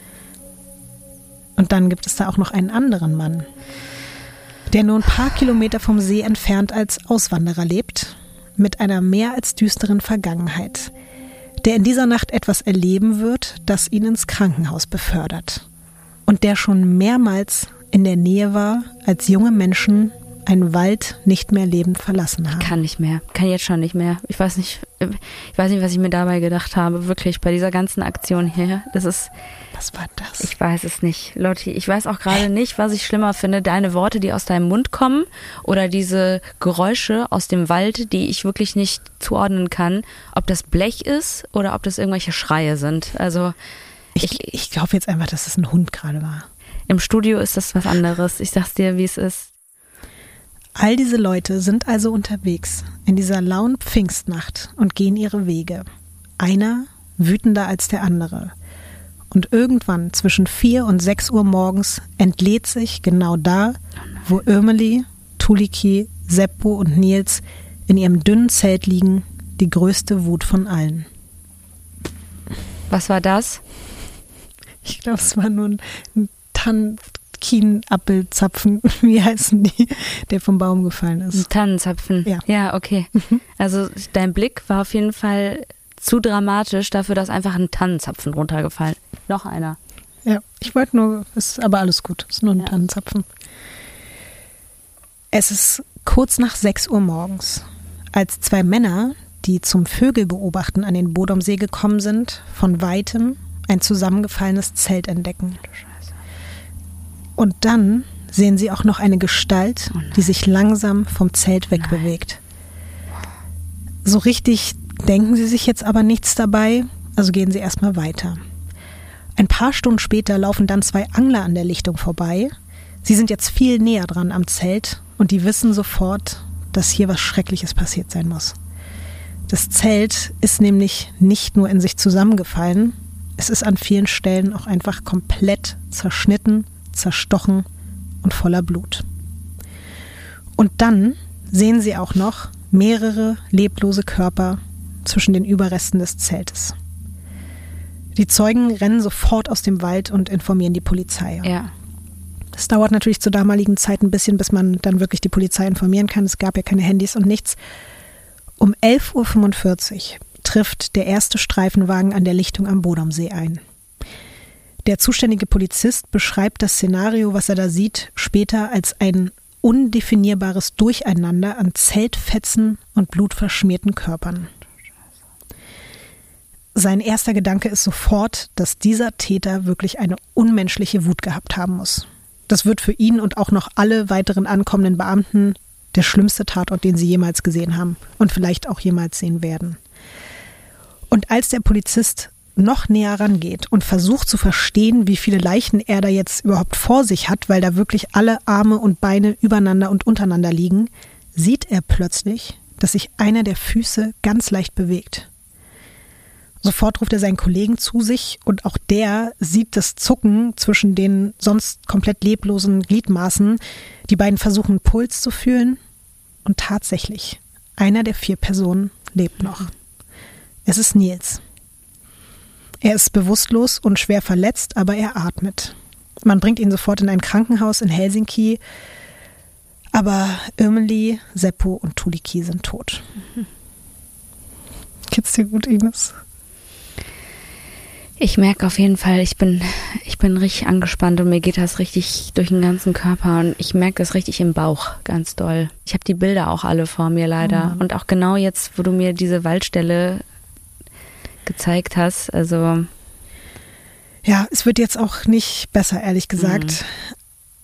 Und dann gibt es da auch noch einen anderen Mann, der nur ein paar Kilometer vom See entfernt als Auswanderer lebt, mit einer mehr als düsteren Vergangenheit, der in dieser Nacht etwas erleben wird, das ihn ins Krankenhaus befördert. Und der schon mehrmals in der Nähe war, als junge Menschen einen Wald nicht mehr lebend verlassen haben. Kann nicht mehr. Kann jetzt schon nicht mehr. Ich weiß nicht, ich weiß nicht, was ich mir dabei gedacht habe. Wirklich, bei dieser ganzen Aktion hier. Das ist. Was war das? Ich weiß es nicht. Lotti, ich weiß auch gerade nicht, was ich schlimmer finde. Deine Worte, die aus deinem Mund kommen oder diese Geräusche aus dem Wald, die ich wirklich nicht zuordnen kann. Ob das Blech ist oder ob das irgendwelche Schreie sind. Also. Ich, ich, ich glaube jetzt einfach, dass es ein Hund gerade war. Im Studio ist das was anderes. Ich sag's dir, wie es ist. All diese Leute sind also unterwegs in dieser lauen Pfingstnacht und gehen ihre Wege. Einer wütender als der andere. Und irgendwann zwischen vier und sechs Uhr morgens entlädt sich genau da, wo Irmeli, Tuliki, Seppo und Nils in ihrem dünnen Zelt liegen, die größte Wut von allen. Was war das? Ich glaube, es war nur ein, ein Tannenkienapfelzapfen, wie heißen die, der vom Baum gefallen ist. Tannenzapfen. Ja. Ja, okay. Mhm. Also dein Blick war auf jeden Fall zu dramatisch dafür, dass einfach ein Tannenzapfen runtergefallen. Noch einer. Ja, ich wollte nur, ist aber alles gut, ist nur ein ja. Tannenzapfen. Es ist kurz nach sechs Uhr morgens, als zwei Männer, die zum Vögelbeobachten an den Bodomsee gekommen sind, von Weitem ein zusammengefallenes Zelt entdecken. Und dann sehen sie auch noch eine Gestalt, oh die sich langsam vom Zelt wegbewegt. So richtig denken sie sich jetzt aber nichts dabei, also gehen sie erstmal weiter. Ein paar Stunden später laufen dann zwei Angler an der Lichtung vorbei. Sie sind jetzt viel näher dran am Zelt und die wissen sofort, dass hier was Schreckliches passiert sein muss. Das Zelt ist nämlich nicht nur in sich zusammengefallen, es ist an vielen Stellen auch einfach komplett zerschnitten, zerstochen und voller Blut. Und dann sehen sie auch noch mehrere leblose Körper zwischen den Überresten des Zeltes. Die Zeugen rennen sofort aus dem Wald und informieren die Polizei. Ja. Es dauert natürlich zur damaligen Zeit ein bisschen, bis man dann wirklich die Polizei informieren kann. Es gab ja keine Handys und nichts. Um elf Uhr fünfundvierzig trifft der erste Streifenwagen an der Lichtung am Bodomsee ein. Der zuständige Polizist beschreibt das Szenario, was er da sieht, später als ein undefinierbares Durcheinander an Zeltfetzen und blutverschmierten Körpern. Sein erster Gedanke ist sofort, dass dieser Täter wirklich eine unmenschliche Wut gehabt haben muss. Das wird für ihn und auch noch alle weiteren ankommenden Beamten der schlimmste Tatort, den sie jemals gesehen haben und vielleicht auch jemals sehen werden. Und als der Polizist noch näher rangeht und versucht zu verstehen, wie viele Leichen er da jetzt überhaupt vor sich hat, weil da wirklich alle Arme und Beine übereinander und untereinander liegen, sieht er plötzlich, dass sich einer der Füße ganz leicht bewegt. Sofort ruft er seinen Kollegen zu sich und auch der sieht das Zucken zwischen den sonst komplett leblosen Gliedmaßen. Die beiden versuchen, Puls zu fühlen und tatsächlich, einer der vier Personen lebt noch. Es ist Nils. Er ist bewusstlos und schwer verletzt, aber er atmet. Man bringt ihn sofort in ein Krankenhaus in Helsinki, aber Irmeli, Seppo und Tuulikki sind tot. Mhm. Geht's dir gut, Ines? Ich merke auf jeden Fall, ich bin, ich bin richtig angespannt und mir geht das richtig durch den ganzen Körper und ich merke das richtig im Bauch, ganz doll. Ich habe die Bilder auch alle vor mir leider. Oh. Und auch genau jetzt, wo du mir diese Waldstelle gezeigt hast, also... Ja, es wird jetzt auch nicht besser, ehrlich gesagt. Mhm.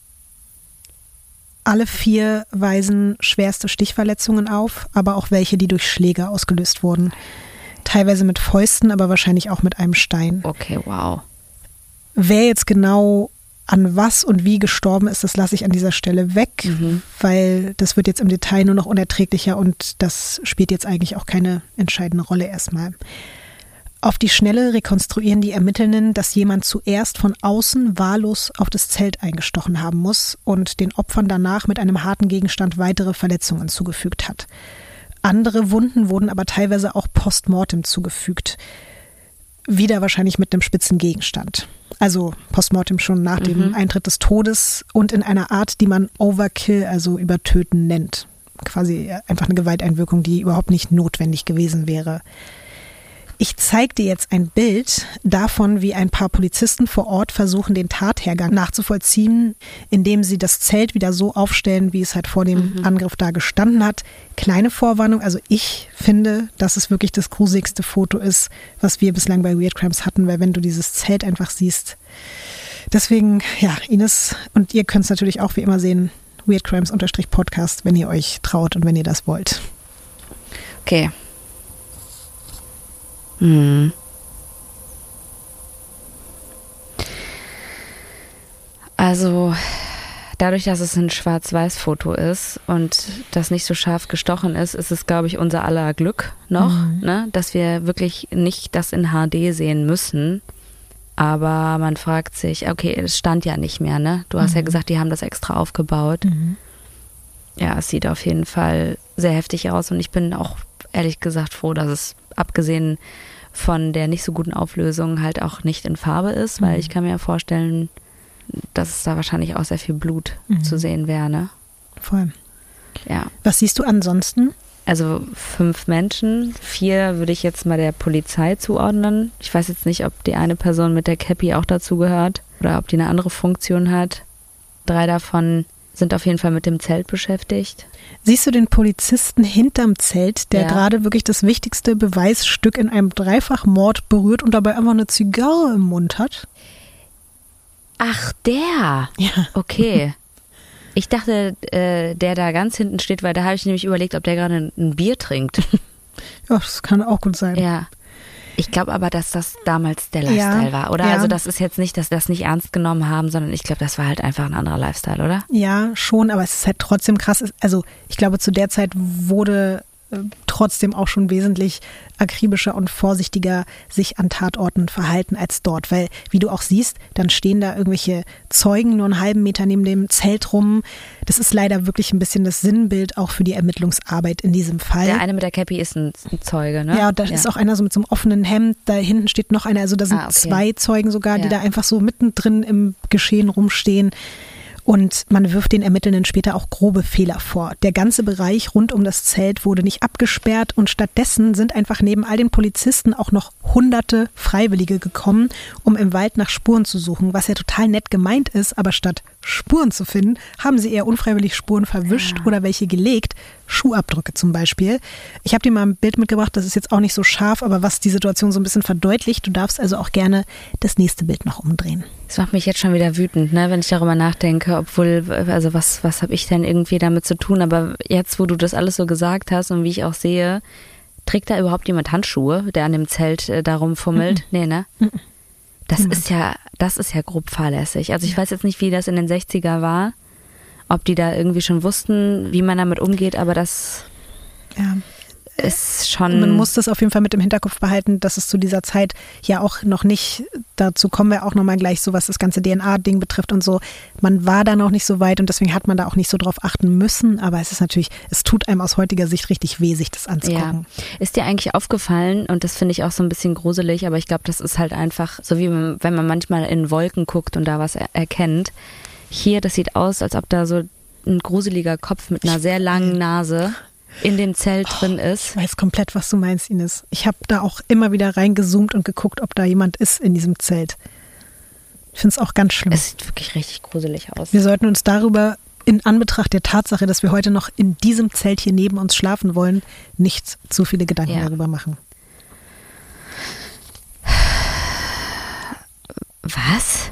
Alle vier weisen schwerste Stichverletzungen auf, aber auch welche, die durch Schläge ausgelöst wurden. Teilweise mit Fäusten, aber wahrscheinlich auch mit einem Stein. Okay, wow. Wer jetzt genau an was und wie gestorben ist, das lasse ich an dieser Stelle weg, mhm. weil das wird jetzt im Detail nur noch unerträglicher und das spielt jetzt eigentlich auch keine entscheidende Rolle erstmal. Auf die Schnelle rekonstruieren die Ermittelnden, dass jemand zuerst von außen wahllos auf das Zelt eingestochen haben muss und den Opfern danach mit einem harten Gegenstand weitere Verletzungen zugefügt hat. Andere Wunden wurden aber teilweise auch postmortem zugefügt. Wieder wahrscheinlich mit einem spitzen Gegenstand. Also postmortem schon nach mhm. dem Eintritt des Todes und in einer Art, die man Overkill, also Übertöten nennt. Quasi einfach eine Gewalteinwirkung, die überhaupt nicht notwendig gewesen wäre. Ich zeige dir jetzt ein Bild davon, wie ein paar Polizisten vor Ort versuchen, den Tathergang nachzuvollziehen, indem sie das Zelt wieder so aufstellen, wie es halt vor dem mhm. Angriff da gestanden hat. Kleine Vorwarnung, also ich finde, dass es wirklich das gruseligste Foto ist, was wir bislang bei Weird Crimes hatten, weil wenn du dieses Zelt einfach siehst. Deswegen, ja, Ines, und ihr könnt es natürlich auch wie immer sehen, Weird Crimes-Podcast, wenn ihr euch traut und wenn ihr das wollt. Okay. Hm. Also dadurch, dass es ein Schwarz-Weiß-Foto ist und das nicht so scharf gestochen ist, ist es, glaube ich, unser aller Glück noch, mhm. ne? Dass wir wirklich nicht das in H D sehen müssen. Aber man fragt sich, okay, es stand ja nicht mehr, ne? Du hast mhm. ja gesagt, die haben das extra aufgebaut. Mhm. Ja, es sieht auf jeden Fall sehr heftig aus und ich bin auch ehrlich gesagt froh, dass es abgesehen von der nicht so guten Auflösung halt auch nicht in Farbe ist, weil mhm. ich kann mir ja vorstellen, dass es da wahrscheinlich auch sehr viel Blut mhm. zu sehen wäre, ne? Voll. Ja. Was siehst du ansonsten? Also fünf Menschen, vier würde ich jetzt mal der Polizei zuordnen. Ich weiß jetzt nicht, ob die eine Person mit der Cappy auch dazu gehört oder ob die eine andere Funktion hat. Drei davon sind auf jeden Fall mit dem Zelt beschäftigt. Siehst du den Polizisten hinterm Zelt, der ja. gerade wirklich das wichtigste Beweisstück in einem Dreifachmord berührt und dabei einfach eine Zigarre im Mund hat? Ach, der? Ja. Okay. Ich dachte, äh, der da ganz hinten steht, weil da habe ich nämlich überlegt, ob der gerade ein, ein Bier trinkt. Ja, das kann auch gut sein. Ja. Ich glaube aber, dass das damals der Lifestyle ja, war, oder? Ja. Also das ist jetzt nicht, dass wir das nicht ernst genommen haben, sondern ich glaube, das war halt einfach ein anderer Lifestyle, oder? Ja, schon, aber es ist halt trotzdem krass. Also ich glaube, zu der Zeit wurde äh, trotzdem auch schon wesentlich akribischer und vorsichtiger sich an Tatorten verhalten als dort. Weil, wie du auch siehst, dann stehen da irgendwelche Zeugen nur einen halben Meter neben dem Zelt rum. Das ist leider wirklich ein bisschen das Sinnbild auch für die Ermittlungsarbeit in diesem Fall. Der eine mit der Cappy ist ein, ein Zeuge, ne? Ja, da ja. ist auch einer so mit so einem offenen Hemd. Da hinten steht noch einer. Also da sind ah, okay. zwei Zeugen sogar, die ja. da einfach so mittendrin im Geschehen rumstehen. Und man wirft den Ermittelnden später auch grobe Fehler vor. Der ganze Bereich rund um das Zelt wurde nicht abgesperrt und stattdessen sind einfach neben all den Polizisten auch noch hunderte Freiwillige gekommen, um im Wald nach Spuren zu suchen, was ja total nett gemeint ist, aber statt Spuren zu finden, haben sie eher unfreiwillig Spuren verwischt ja. oder welche gelegt, Schuhabdrücke zum Beispiel. Ich habe dir mal ein Bild mitgebracht, das ist jetzt auch nicht so scharf, aber was die Situation so ein bisschen verdeutlicht. Du darfst also auch gerne das nächste Bild noch umdrehen. Das macht mich jetzt schon wieder wütend, ne, wenn ich darüber nachdenke, obwohl, also was, was habe ich denn irgendwie damit zu tun? Aber jetzt, wo du das alles so gesagt hast und wie ich auch sehe, trägt da überhaupt jemand Handschuhe, der an dem Zelt äh, da rumfummelt? Mhm. Nee, ne? Mhm. Das mhm. ist ja, das ist ja grob fahrlässig. Also ich weiß jetzt nicht, wie das in den sechziger war, ob die da irgendwie schon wussten, wie man damit umgeht, aber das ja. ist schon... Man muss das auf jeden Fall mit im Hinterkopf behalten, dass es zu dieser Zeit ja auch noch nicht, dazu kommen wir auch nochmal gleich, so was das ganze D N A-Ding betrifft und so. Man war da noch nicht so weit und deswegen hat man da auch nicht so drauf achten müssen, aber es ist natürlich, es tut einem aus heutiger Sicht richtig weh, sich das anzugucken. Ja. Ist dir eigentlich aufgefallen, und das finde ich auch so ein bisschen gruselig, aber ich glaube, das ist halt einfach, so wie man, wenn man manchmal in Wolken guckt und da was er- erkennt, hier, das sieht aus, als ob da so ein gruseliger Kopf mit einer sehr langen Nase in dem Zelt oh, drin ist. Ich weiß komplett, was du meinst, Ines. Ich habe da auch immer wieder reingezoomt und geguckt, ob da jemand ist in diesem Zelt. Ich finde es auch ganz schlimm. Es sieht wirklich richtig gruselig aus. Wir sollten uns darüber, in Anbetracht der Tatsache, dass wir heute noch in diesem Zelt hier neben uns schlafen wollen, nicht zu viele Gedanken ja. darüber machen. Was?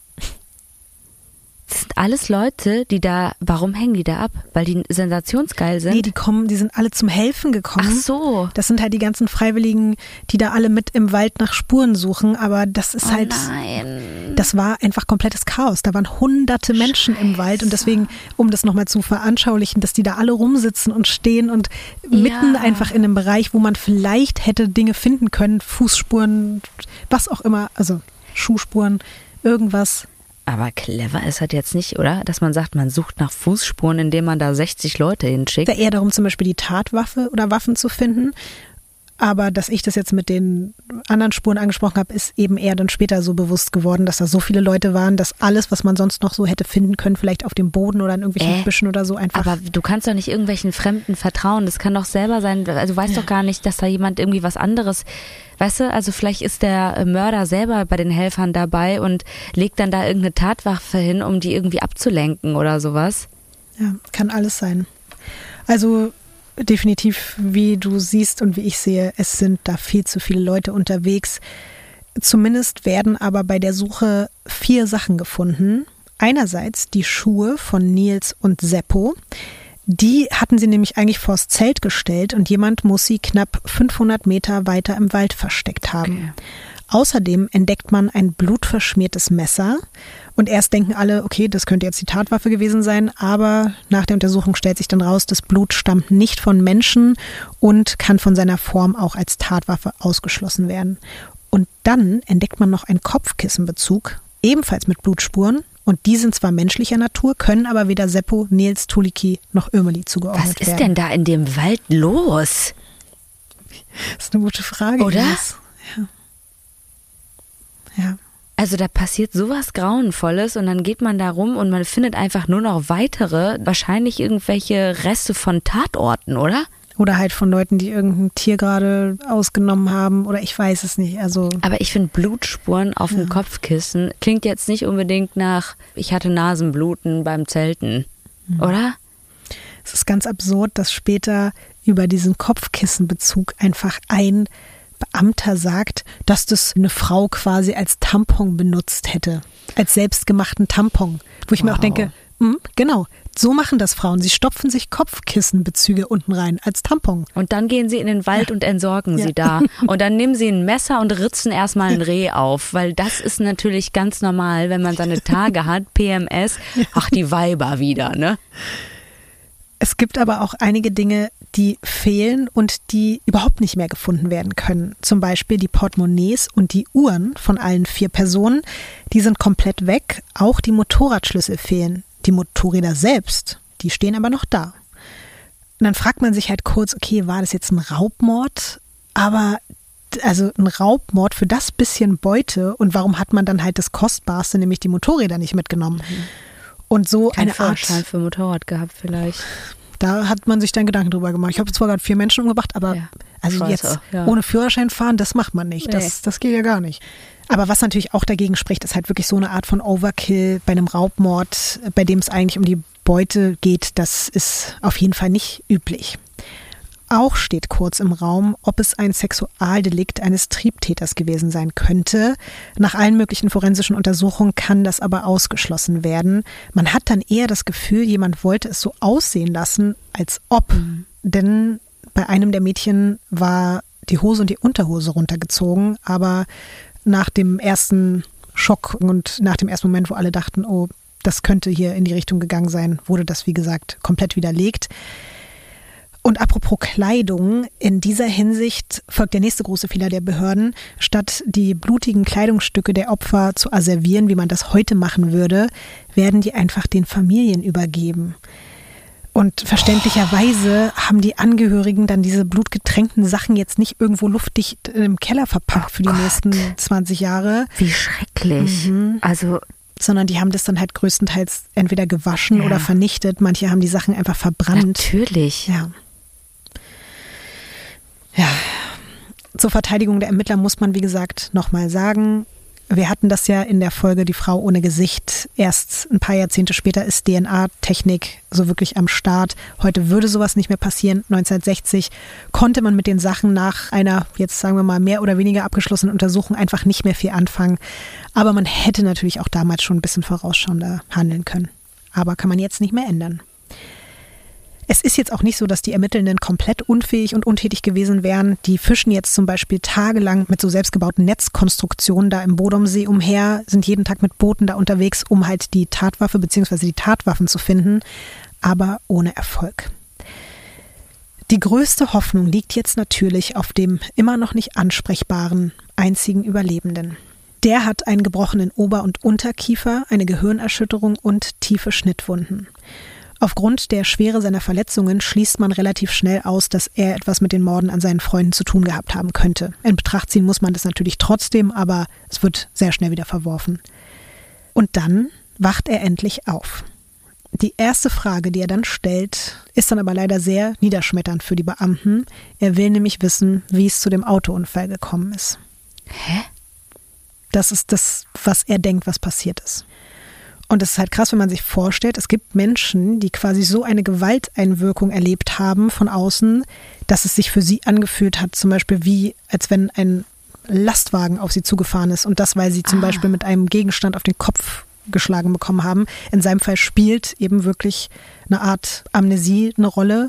Das sind alles Leute, die da, warum hängen die da ab? Weil die sensationsgeil sind? Nee, die kommen, die sind alle zum Helfen gekommen. Ach so. Das sind halt die ganzen Freiwilligen, die da alle mit im Wald nach Spuren suchen, aber das ist oh halt, nein. das war einfach komplettes Chaos. Da waren hunderte Menschen Scheiße. Im Wald und deswegen, um das nochmal zu veranschaulichen, dass die da alle rumsitzen und stehen und ja. mitten einfach in einem Bereich, wo man vielleicht hätte Dinge finden können, Fußspuren, was auch immer, also Schuhspuren, irgendwas. Aber clever ist halt jetzt nicht, oder? Dass man sagt, man sucht nach Fußspuren, indem man da sechzig Leute hinschickt. Es geht eher darum, zum Beispiel die Tatwaffe oder Waffen zu finden. Aber dass ich das jetzt mit den anderen Spuren angesprochen habe, ist eben eher dann später so bewusst geworden, dass da so viele Leute waren, dass alles, was man sonst noch so hätte finden können, vielleicht auf dem Boden oder in irgendwelchen äh, Büschen oder so einfach... Aber du kannst doch nicht irgendwelchen Fremden vertrauen. Das kann doch selber sein, also du weißt ja. doch gar nicht, dass da jemand irgendwie was anderes... Weißt du, also vielleicht ist der Mörder selber bei den Helfern dabei und legt dann da irgendeine Tatwaffe hin, um die irgendwie abzulenken oder sowas. Ja, kann alles sein. Also definitiv, wie du siehst und wie ich sehe, es sind da viel zu viele Leute unterwegs. Zumindest werden aber bei der Suche vier Sachen gefunden. Einerseits die Schuhe von Nils und Seppo. Die hatten sie nämlich eigentlich vors Zelt gestellt und jemand muss sie knapp fünfhundert Meter weiter im Wald versteckt haben. Okay. Außerdem entdeckt man ein blutverschmiertes Messer und erst denken alle, okay, das könnte jetzt die Tatwaffe gewesen sein, aber nach der Untersuchung stellt sich dann raus, das Blut stammt nicht von Menschen und kann von seiner Form auch als Tatwaffe ausgeschlossen werden. Und dann entdeckt man noch einen Kopfkissenbezug, ebenfalls mit Blutspuren. Und die sind zwar menschlicher Natur, können aber weder Seppo, Nils, Tuliki noch Ömerli zugeordnet werden. Was ist denn da in dem Wald los? Das ist eine gute Frage. Oder? Ja. ja. Also da passiert sowas Grauenvolles und dann geht man da rum und man findet einfach nur noch weitere, wahrscheinlich irgendwelche Reste von Tatorten, oder? Oder halt von Leuten, die irgendein Tier gerade ausgenommen haben oder ich weiß es nicht. Also aber ich finde Blutspuren auf dem ja. Kopfkissen klingt jetzt nicht unbedingt nach, ich hatte Nasenbluten beim Zelten, mhm. oder? Es ist ganz absurd, dass später über diesen Kopfkissenbezug einfach ein Beamter sagt, dass das eine Frau quasi als Tampon benutzt hätte. Als selbstgemachten Tampon. Wo ich wow. mir auch denke, mh, genau, so machen das Frauen. Sie stopfen sich Kopfkissenbezüge unten rein als Tampon. Und dann gehen sie in den Wald ja. und entsorgen ja. sie da. Und dann nehmen sie ein Messer und ritzen erstmal ein Reh auf. Weil das ist natürlich ganz normal, wenn man seine Tage hat, P M S. Ach, die Weiber wieder, ne? Es gibt aber auch einige Dinge, die fehlen und die überhaupt nicht mehr gefunden werden können. Zum Beispiel die Portemonnaies und die Uhren von allen vier Personen. Die sind komplett weg. Auch die Motorradschlüssel fehlen. Die Motorräder selbst, die stehen aber noch da. Und dann fragt man sich halt kurz, okay, war das jetzt ein Raubmord? Aber also ein Raubmord für das bisschen Beute und warum hat man dann halt das Kostbarste, nämlich die Motorräder, nicht mitgenommen? Mhm. Und so Kein eine Führerschein Art für Motorrad gehabt vielleicht. Da hat man sich dann Gedanken drüber gemacht. Ich habe zwar gerade vier Menschen umgebracht, aber ja, also Scheiße, jetzt ja. ohne Führerschein fahren, das macht man nicht. Das, nee. das geht ja gar nicht. Aber was natürlich auch dagegen spricht, ist halt wirklich so eine Art von Overkill bei einem Raubmord, bei dem es eigentlich um die Beute geht. Das ist auf jeden Fall nicht üblich. Auch steht kurz im Raum, ob es ein Sexualdelikt eines Triebtäters gewesen sein könnte. Nach allen möglichen forensischen Untersuchungen kann das aber ausgeschlossen werden. Man hat dann eher das Gefühl, jemand wollte es so aussehen lassen, als ob. Mhm. Denn bei einem der Mädchen war die Hose und die Unterhose runtergezogen, aber nach dem ersten Schock und nach dem ersten Moment, wo alle dachten, oh, das könnte hier in die Richtung gegangen sein, wurde das, wie gesagt, komplett widerlegt. Und apropos Kleidung, in dieser Hinsicht folgt der nächste große Fehler der Behörden. Statt die blutigen Kleidungsstücke der Opfer zu asservieren, wie man das heute machen würde, werden die einfach den Familien übergeben. Und verständlicherweise haben die Angehörigen dann diese blutgetränkten Sachen jetzt nicht irgendwo luftdicht im Keller verpackt für die oh nächsten zwanzig Jahre. Wie schrecklich. Mhm. Also sondern die haben das dann halt größtenteils entweder gewaschen ja. oder vernichtet. Manche haben die Sachen einfach verbrannt. Natürlich. Ja. Ja, zur Verteidigung der Ermittler muss man, wie gesagt, nochmal sagen, wir hatten das ja in der Folge Die Frau ohne Gesicht. Erst ein paar Jahrzehnte später ist D N A-Technik so wirklich am Start. Heute würde sowas nicht mehr passieren. neunzehnhundertsechzig konnte man mit den Sachen nach einer, jetzt sagen wir mal, mehr oder weniger abgeschlossenen Untersuchung einfach nicht mehr viel anfangen. Aber man hätte natürlich auch damals schon ein bisschen vorausschauender handeln können. Aber kann man jetzt nicht mehr ändern. Es ist jetzt auch nicht so, dass die Ermittelnden komplett unfähig und untätig gewesen wären. Die fischen jetzt zum Beispiel tagelang mit so selbstgebauten Netzkonstruktionen da im Bodomsee umher, sind jeden Tag mit Booten da unterwegs, um halt die Tatwaffe bzw. die Tatwaffen zu finden, aber ohne Erfolg. Die größte Hoffnung liegt jetzt natürlich auf dem immer noch nicht ansprechbaren einzigen Überlebenden. Der hat einen gebrochenen Ober- und Unterkiefer, eine Gehirnerschütterung und tiefe Schnittwunden. Aufgrund der Schwere seiner Verletzungen schließt man relativ schnell aus, dass er etwas mit den Morden an seinen Freunden zu tun gehabt haben könnte. In Betracht ziehen muss man das natürlich trotzdem, aber es wird sehr schnell wieder verworfen. Und dann wacht er endlich auf. Die erste Frage, die er dann stellt, ist dann aber leider sehr niederschmetternd für die Beamten. Er will nämlich wissen, wie es zu dem Autounfall gekommen ist. Hä? Das ist das, was er denkt, was passiert ist. Und es ist halt krass, wenn man sich vorstellt, es gibt Menschen, die quasi so eine Gewalteinwirkung erlebt haben von außen, dass es sich für sie angefühlt hat, zum Beispiel wie, als wenn ein Lastwagen auf sie zugefahren ist. Und das, weil sie zum ah. Beispiel mit einem Gegenstand auf den Kopf geschlagen bekommen haben. In seinem Fall spielt eben wirklich eine Art Amnesie eine Rolle.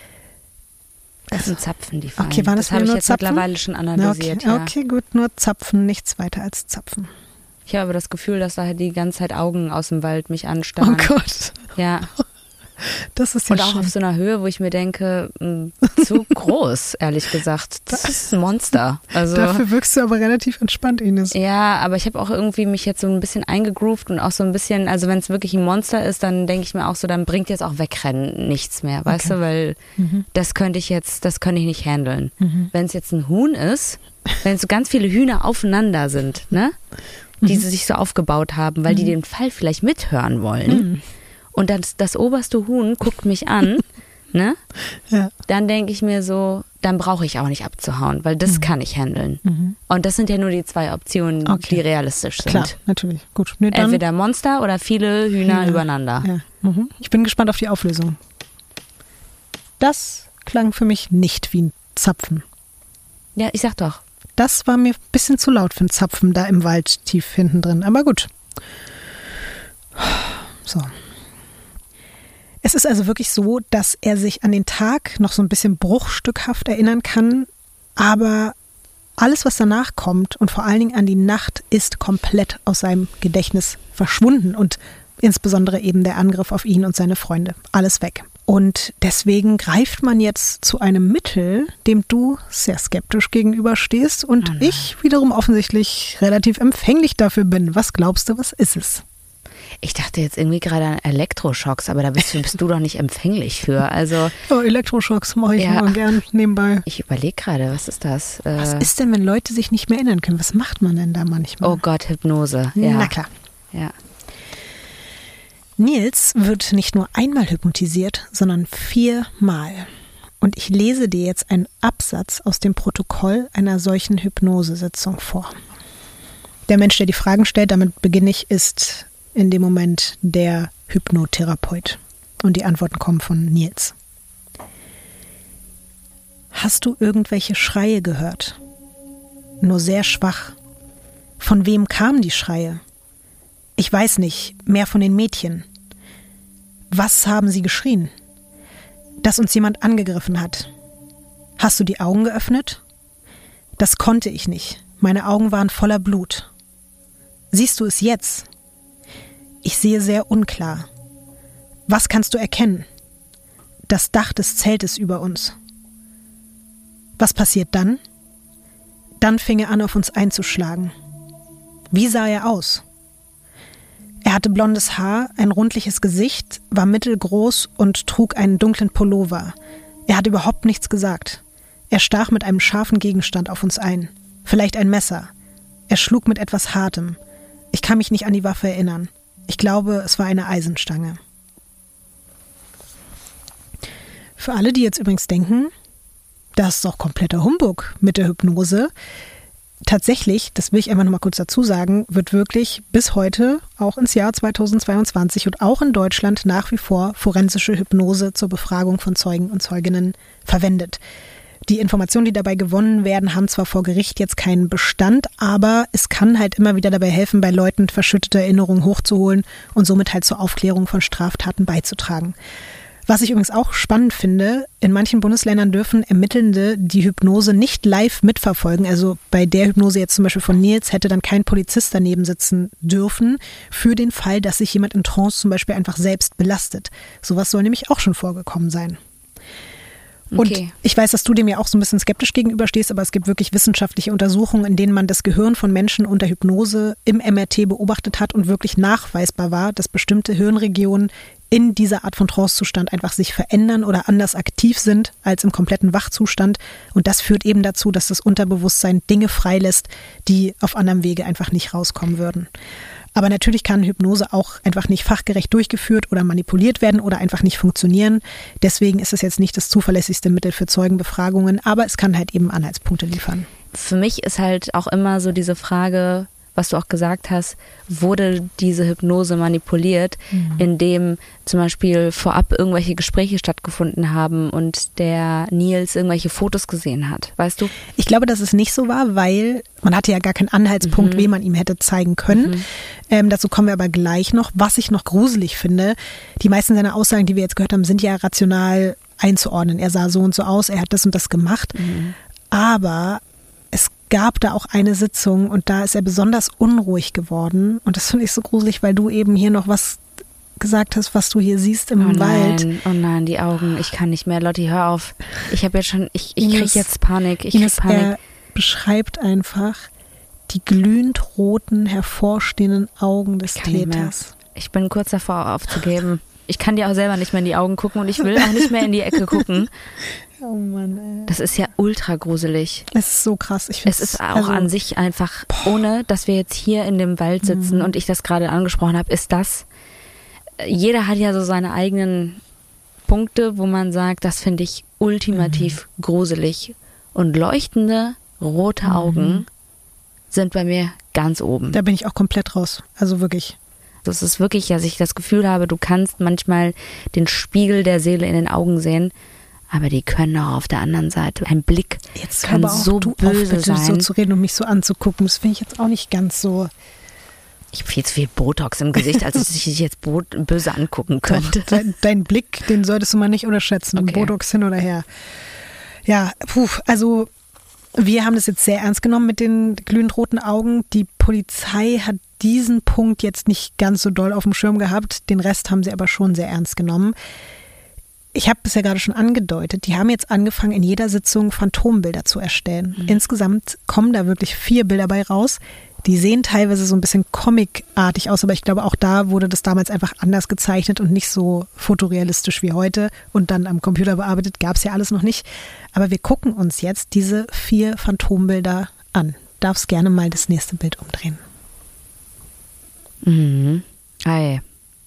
Das sind Zapfen, die fallen. Okay, waren das, das habe ich nur jetzt Zapfen? mittlerweile schon analysiert. Okay, ja. okay, gut, nur Zapfen, nichts weiter als Zapfen. Ich habe aber das Gefühl, dass da halt die ganze Zeit Augen aus dem Wald mich anstarren. Oh Gott. Ja. Das ist ja Und auch schön. auf so einer Höhe, wo ich mir denke, mh, zu groß, ehrlich gesagt. Das ist ein Monster. Also, dafür wirkst du aber relativ entspannt, Ines. Ja, aber ich habe auch irgendwie mich jetzt so ein bisschen eingegroovt und auch so ein bisschen, also wenn es wirklich ein Monster ist, dann denke ich mir auch so, dann bringt jetzt auch Wegrennen nichts mehr, weißt okay. du, weil mhm. das könnte ich jetzt, das könnte ich nicht handeln. Mhm. Wenn es jetzt ein Huhn ist, wenn so ganz viele Hühner aufeinander sind, ne? die sie sich so aufgebaut haben, weil mhm. die den Fall vielleicht mithören wollen. Mhm. Und das, das oberste Huhn guckt mich an, ne? Ja. Dann denke ich mir so, dann brauche ich auch nicht abzuhauen, weil das mhm. kann ich handeln. Mhm. Und das sind ja nur die zwei Optionen, okay. die realistisch sind. Klar, natürlich. Gut. Nee, dann entweder Monster oder viele Hühner ja. übereinander. Ja. Mhm. Ich bin gespannt auf die Auflösung. Das klang für mich nicht wie ein Zapfen. Ja, ich sag doch. Das war mir ein bisschen zu laut für ein Zapfen da im Wald tief hinten drin. Aber gut. So. Es ist also wirklich so, dass er sich an den Tag noch so ein bisschen bruchstückhaft erinnern kann, aber alles, was danach kommt und vor allen Dingen an die Nacht, ist komplett aus seinem Gedächtnis verschwunden und insbesondere eben der Angriff auf ihn und seine Freunde. Alles weg. Und deswegen greift man jetzt zu einem Mittel, dem du sehr skeptisch gegenüberstehst und oh ich wiederum offensichtlich relativ empfänglich dafür bin. Was glaubst du, was ist es? Ich dachte jetzt irgendwie gerade an Elektroschocks, aber da bist du, bist du doch nicht empfänglich für. Also oh, Elektroschocks mache ich ja immer gern nebenbei. Ich überlege gerade, was ist das? Äh, was ist denn, wenn Leute sich nicht mehr erinnern können? Was macht man denn da manchmal? Oh Gott, Hypnose. Ja. Na klar. Ja. Nils wird nicht nur einmal hypnotisiert, sondern viermal. Und ich lese dir jetzt einen Absatz aus dem Protokoll einer solchen Hypnosesitzung vor. Der Mensch, der die Fragen stellt, damit beginne ich, ist in dem Moment der Hypnotherapeut. Und die Antworten kommen von Nils. Hast du irgendwelche Schreie gehört? Nur sehr schwach. Von wem kamen die Schreie? Ich weiß nicht, mehr von den Mädchen. Was haben sie geschrien? Dass uns jemand angegriffen hat. Hast du die Augen geöffnet? Das konnte ich nicht. Meine Augen waren voller Blut. Siehst du es jetzt? Ich sehe sehr unklar. Was kannst du erkennen? Das Dach des Zeltes über uns. Was passiert dann? Dann fing er an, auf uns einzuschlagen. Wie sah er aus? Er hatte blondes Haar, ein rundliches Gesicht, war mittelgroß und trug einen dunklen Pullover. Er hatte überhaupt nichts gesagt. Er stach mit einem scharfen Gegenstand auf uns ein. Vielleicht ein Messer. Er schlug mit etwas Hartem. Ich kann mich nicht an die Waffe erinnern. Ich glaube, es war eine Eisenstange. Für alle, die jetzt übrigens denken, das ist doch kompletter Humbug mit der Hypnose. Tatsächlich, das will ich einfach noch mal kurz dazu sagen, wird wirklich bis heute, auch ins Jahr zweitausendzweiundzwanzig und auch in Deutschland nach wie vor forensische Hypnose zur Befragung von Zeugen und Zeuginnen verwendet. Die Informationen, die dabei gewonnen werden, haben zwar vor Gericht jetzt keinen Bestand, aber es kann halt immer wieder dabei helfen, bei Leuten verschüttete Erinnerungen hochzuholen und somit halt zur Aufklärung von Straftaten beizutragen. Was ich übrigens auch spannend finde, in manchen Bundesländern dürfen Ermittelnde die Hypnose nicht live mitverfolgen. Also bei der Hypnose jetzt zum Beispiel von Nils hätte dann kein Polizist daneben sitzen dürfen, für den Fall, dass sich jemand in Trance zum Beispiel einfach selbst belastet. Sowas soll nämlich auch schon vorgekommen sein. Und okay. Ich weiß, dass du dem ja auch so ein bisschen skeptisch gegenüberstehst, aber es gibt wirklich wissenschaftliche Untersuchungen, in denen man das Gehirn von Menschen unter Hypnose im M R T beobachtet hat und wirklich nachweisbar war, dass bestimmte Hirnregionen in dieser Art von Trancezustand einfach sich verändern oder anders aktiv sind als im kompletten Wachzustand. Und das führt eben dazu, dass das Unterbewusstsein Dinge freilässt, die auf anderem Wege einfach nicht rauskommen würden. Aber natürlich kann Hypnose auch einfach nicht fachgerecht durchgeführt oder manipuliert werden oder einfach nicht funktionieren. Deswegen ist es jetzt nicht das zuverlässigste Mittel für Zeugenbefragungen, aber es kann halt eben Anhaltspunkte liefern. Für mich ist halt auch immer so diese Frage, was du auch gesagt hast, wurde diese Hypnose manipuliert, mhm. indem zum Beispiel vorab irgendwelche Gespräche stattgefunden haben und der Nils irgendwelche Fotos gesehen hat, weißt du? Ich glaube, dass es nicht so war, weil man hatte ja gar keinen Anhaltspunkt, mhm. wen man ihm hätte zeigen können. Mhm. Ähm, dazu kommen wir aber gleich noch. Was ich noch gruselig finde, die meisten seiner Aussagen, die wir jetzt gehört haben, sind ja rational einzuordnen. Er sah so und so aus, er hat das und das gemacht. Mhm. Aber es gab da auch eine Sitzung und da ist er besonders unruhig geworden. Und das finde ich so gruselig, weil du eben hier noch was gesagt hast, was du hier siehst im oh Wald. Nein, oh nein, die Augen, ich kann nicht mehr. Lotti, hör auf. Ich habe jetzt schon, ich, ich kriege jetzt Panik. Ich krieg Panik. Er beschreibt einfach die glühend roten, hervorstehenden Augen des ich Täters. Ich bin kurz davor aufzugeben. Ich kann dir auch selber nicht mehr in die Augen gucken und ich will auch nicht mehr in die Ecke gucken. Oh Mann, ey. Das ist ja ultra gruselig. Es ist so krass. Ich find's, es ist auch also, an sich einfach, ohne dass wir jetzt hier in dem Wald sitzen mhm. und ich das gerade angesprochen habe, ist das, jeder hat ja so seine eigenen Punkte, wo man sagt, das finde ich ultimativ mhm. gruselig. Und leuchtende rote mhm. Augen sind bei mir ganz oben. Da bin ich auch komplett raus. Also wirklich. Das ist wirklich, dass ich das Gefühl habe, du kannst manchmal den Spiegel der Seele in den Augen sehen, aber die können auch auf der anderen Seite. Ein Blick jetzt kann aber auch so du böse auf, bitte, sein. so zu reden und mich so anzugucken, das finde ich jetzt auch nicht ganz so. Ich habe viel zu viel Botox im Gesicht, als dass ich dich jetzt böse angucken könnte. Doch, dein, dein Blick, den solltest du mal nicht unterschätzen. Okay. Botox hin oder her. Ja, puh, also wir haben das jetzt sehr ernst genommen mit den glühend roten Augen. Die Polizei hat diesen Punkt jetzt nicht ganz so doll auf dem Schirm gehabt. Den Rest haben sie aber schon sehr ernst genommen. Ich habe es ja gerade schon angedeutet, die haben jetzt angefangen, in jeder Sitzung Phantombilder zu erstellen. Mhm. Insgesamt kommen da wirklich vier Bilder bei raus. Die sehen teilweise so ein bisschen comicartig aus, aber ich glaube, auch da wurde das damals einfach anders gezeichnet und nicht so fotorealistisch wie heute. Und dann am Computer bearbeitet, gab es ja alles noch nicht. Aber wir gucken uns jetzt diese vier Phantombilder an. Darfst gerne mal das nächste Bild umdrehen. Mhm. Ei.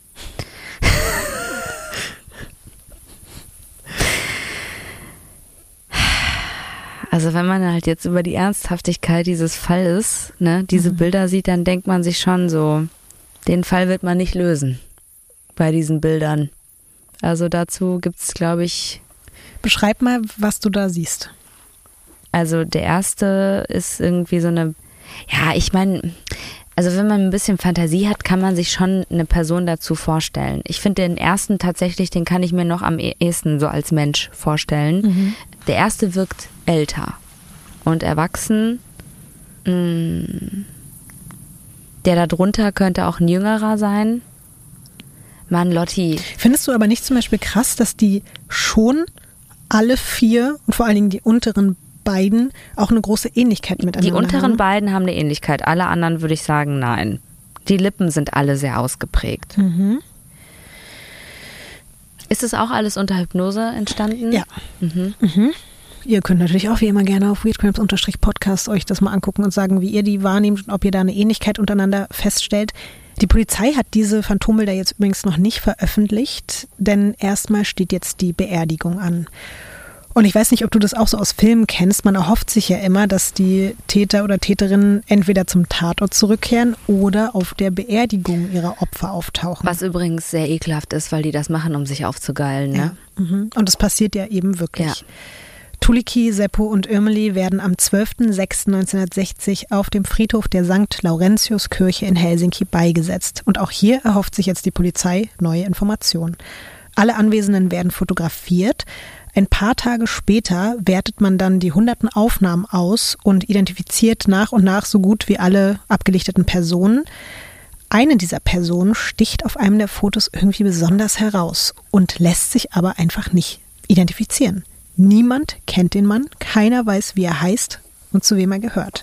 Also wenn man halt jetzt über die Ernsthaftigkeit dieses Falles, ne, diese mhm. Bilder sieht, dann denkt man sich schon so, den Fall wird man nicht lösen bei diesen Bildern. Also dazu gibt es, glaube ich... Beschreib mal, was du da siehst. Also der erste ist irgendwie so eine, ja, ich meine, also wenn man ein bisschen Fantasie hat, kann man sich schon eine Person dazu vorstellen. Ich finde den ersten tatsächlich, den kann ich mir noch am ehesten so als Mensch vorstellen. Mhm. Der erste wirkt älter und erwachsen. Der da drunter könnte auch ein Jüngerer sein. Mann, Lotti. Findest du aber nicht zum Beispiel krass, dass die schon alle vier und vor allen Dingen die unteren beiden auch eine große Ähnlichkeit miteinander haben? Die unteren haben? beiden haben eine Ähnlichkeit. Alle anderen würde ich sagen, nein. Die Lippen sind alle sehr ausgeprägt. Mhm. Ist es auch alles unter Hypnose entstanden? Ja. Mhm. Mhm. Ihr könnt natürlich auch wie immer gerne auf weirdcrimes-podcast euch das mal angucken und sagen, wie ihr die wahrnehmt und ob ihr da eine Ähnlichkeit untereinander feststellt. Die Polizei hat diese Phantombilder jetzt übrigens noch nicht veröffentlicht, denn erstmal steht jetzt die Beerdigung an. Und ich weiß nicht, ob du das auch so aus Filmen kennst. Man erhofft sich ja immer, dass die Täter oder Täterinnen entweder zum Tatort zurückkehren oder auf der Beerdigung ihrer Opfer auftauchen. Was übrigens sehr ekelhaft ist, weil die das machen, um sich aufzugeilen. Ne? Ja. Mhm. Und das passiert ja eben wirklich. Ja. Tuliki, Seppo und Irmeli werden am zwölften sechsten neunzehnhundertsechzig auf dem Friedhof der Sankt Laurentius-Kirche in Helsinki beigesetzt. Und auch hier erhofft sich jetzt die Polizei neue Informationen. Alle Anwesenden werden fotografiert. Ein paar Tage später wertet man dann die hunderten Aufnahmen aus und identifiziert nach und nach so gut wie alle abgelichteten Personen. Eine dieser Personen sticht auf einem der Fotos irgendwie besonders heraus und lässt sich aber einfach nicht identifizieren. Niemand kennt den Mann, keiner weiß, wie er heißt und zu wem er gehört.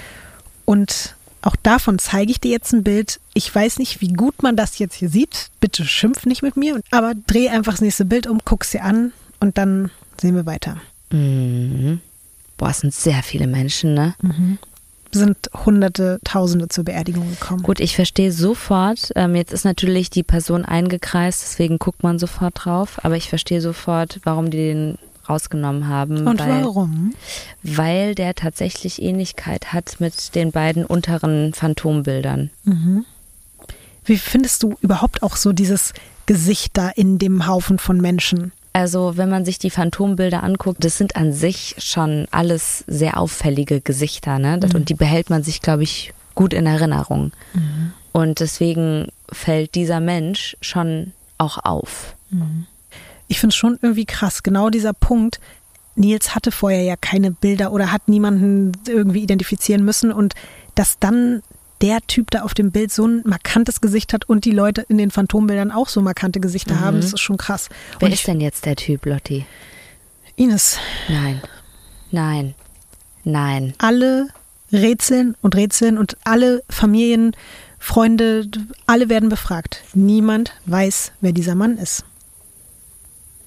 Und auch davon zeige ich dir jetzt ein Bild. Ich weiß nicht, wie gut man das jetzt hier sieht. Bitte schimpf nicht mit mir, aber dreh einfach das nächste Bild um, guck's dir an. Und dann sehen wir weiter. Mhm. Boah, es sind sehr viele Menschen, ne? Mhm. Sind Hunderte, Tausende zur Beerdigung gekommen. Gut, ich verstehe sofort. Ähm, jetzt ist natürlich die Person eingekreist, deswegen guckt man sofort drauf. Aber ich verstehe sofort, warum die den rausgenommen haben. Und weil, warum? Weil der tatsächlich Ähnlichkeit hat mit den beiden unteren Phantombildern. Mhm. Wie findest du überhaupt auch so dieses Gesicht da in dem Haufen von Menschen? Also wenn man sich die Phantombilder anguckt, das sind an sich schon alles sehr auffällige Gesichter, ne? Mhm. Und die behält man sich, glaube ich, gut in Erinnerung. Mhm. Und deswegen fällt dieser Mensch schon auch auf. Mhm. Ich finde es schon irgendwie krass, genau dieser Punkt. Nils hatte vorher ja keine Bilder oder hat niemanden irgendwie identifizieren müssen und dass dann der Typ da auf dem Bild so ein markantes Gesicht hat und die Leute in den Phantombildern auch so markante Gesichter mhm. haben, das ist schon krass. Wer und ist ich, denn jetzt der Typ, Lotti? Ines. Nein, nein, nein. Alle rätseln und rätseln und alle Familien, Freunde, alle werden befragt. Niemand weiß, wer dieser Mann ist.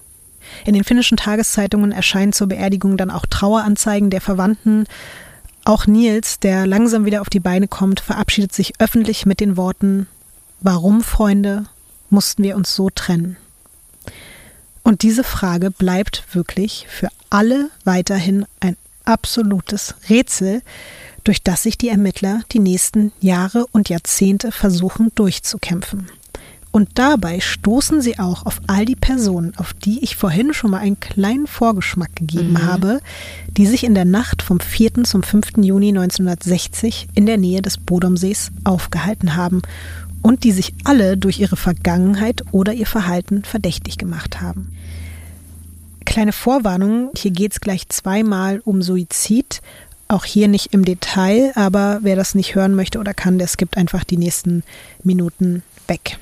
In den finnischen Tageszeitungen erscheinen zur Beerdigung dann auch Traueranzeigen der Verwandten. Auch Nils, der langsam wieder auf die Beine kommt, verabschiedet sich öffentlich mit den Worten: Warum, Freunde, mussten wir uns so trennen? Und diese Frage bleibt wirklich für alle weiterhin ein absolutes Rätsel, durch das sich die Ermittler die nächsten Jahre und Jahrzehnte versuchen durchzukämpfen. Und dabei stoßen sie auch auf all die Personen, auf die ich vorhin schon mal einen kleinen Vorgeschmack gegeben mhm. habe, die sich in der Nacht vom vierten zum fünften Juni neunzehnhundertsechzig in der Nähe des Bodomsees aufgehalten haben und die sich alle durch ihre Vergangenheit oder ihr Verhalten verdächtig gemacht haben. Kleine Vorwarnung, hier geht es gleich zweimal um Suizid, auch hier nicht im Detail, aber wer das nicht hören möchte oder kann, der skippt einfach die nächsten Minuten weg.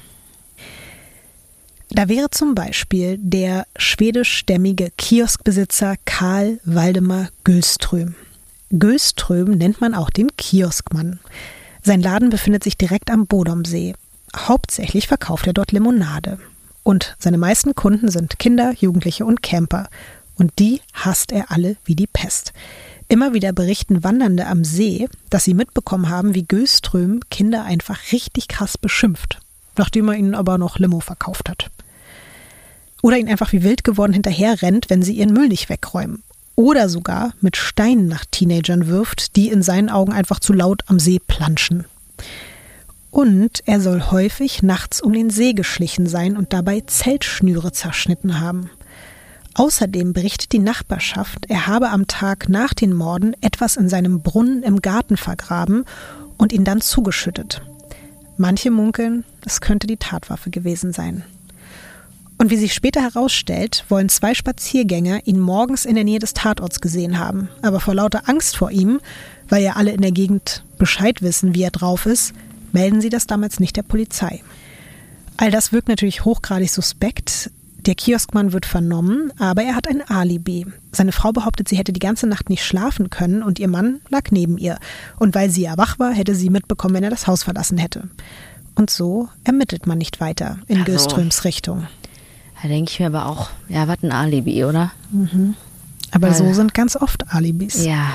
Da wäre zum Beispiel der schwedischstämmige Kioskbesitzer Karl Waldemar Gyllström. Gyllström nennt man auch den Kioskmann. Sein Laden befindet sich direkt am Bodomsee. Hauptsächlich verkauft er dort Limonade. Und seine meisten Kunden sind Kinder, Jugendliche und Camper. Und die hasst er alle wie die Pest. Immer wieder berichten Wandernde am See, dass sie mitbekommen haben, wie Gyllström Kinder einfach richtig krass beschimpft, nachdem er ihnen aber noch Limo verkauft hat. Oder ihnen einfach wie wild geworden hinterher rennt, wenn sie ihren Müll nicht wegräumen. Oder sogar mit Steinen nach Teenagern wirft, die in seinen Augen einfach zu laut am See planschen. Und er soll häufig nachts um den See geschlichen sein und dabei Zeltschnüre zerschnitten haben. Außerdem berichtet die Nachbarschaft, er habe am Tag nach den Morden etwas in seinem Brunnen im Garten vergraben und ihn dann zugeschüttet. Manche munkeln, es könnte die Tatwaffe gewesen sein. Und wie sich später herausstellt, wollen zwei Spaziergänger ihn morgens in der Nähe des Tatorts gesehen haben. Aber vor lauter Angst vor ihm, weil ja alle in der Gegend Bescheid wissen, wie er drauf ist, melden sie das damals nicht der Polizei. All das wirkt natürlich hochgradig suspekt. Der Kioskmann wird vernommen, aber er hat ein Alibi. Seine Frau behauptet, sie hätte die ganze Nacht nicht schlafen können und ihr Mann lag neben ihr. Und weil sie ja wach war, hätte sie mitbekommen, wenn er das Haus verlassen hätte. Und so ermittelt man nicht weiter in also, Gyllströms Richtung. Da denke ich mir aber auch, ja, was ein Alibi, oder? Mhm. Aber weil, so sind ganz oft Alibis. Ja.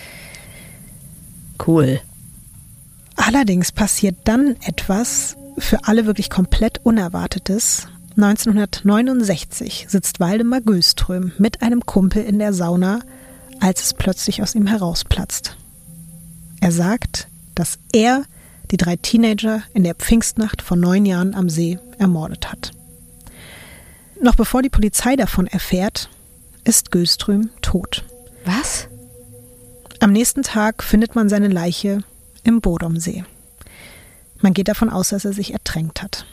Cool. Allerdings passiert dann etwas für alle wirklich komplett Unerwartetes. neunzehnhundertneunundsechzig sitzt Waldemar Gyllström mit einem Kumpel in der Sauna, als es plötzlich aus ihm herausplatzt. Er sagt, dass er die drei Teenager in der Pfingstnacht vor neun Jahren am See ermordet hat. Noch bevor die Polizei davon erfährt, ist Gyllström tot. Was? Am nächsten Tag findet man seine Leiche im Bodomsee. Man geht davon aus, dass er sich ertränkt hat.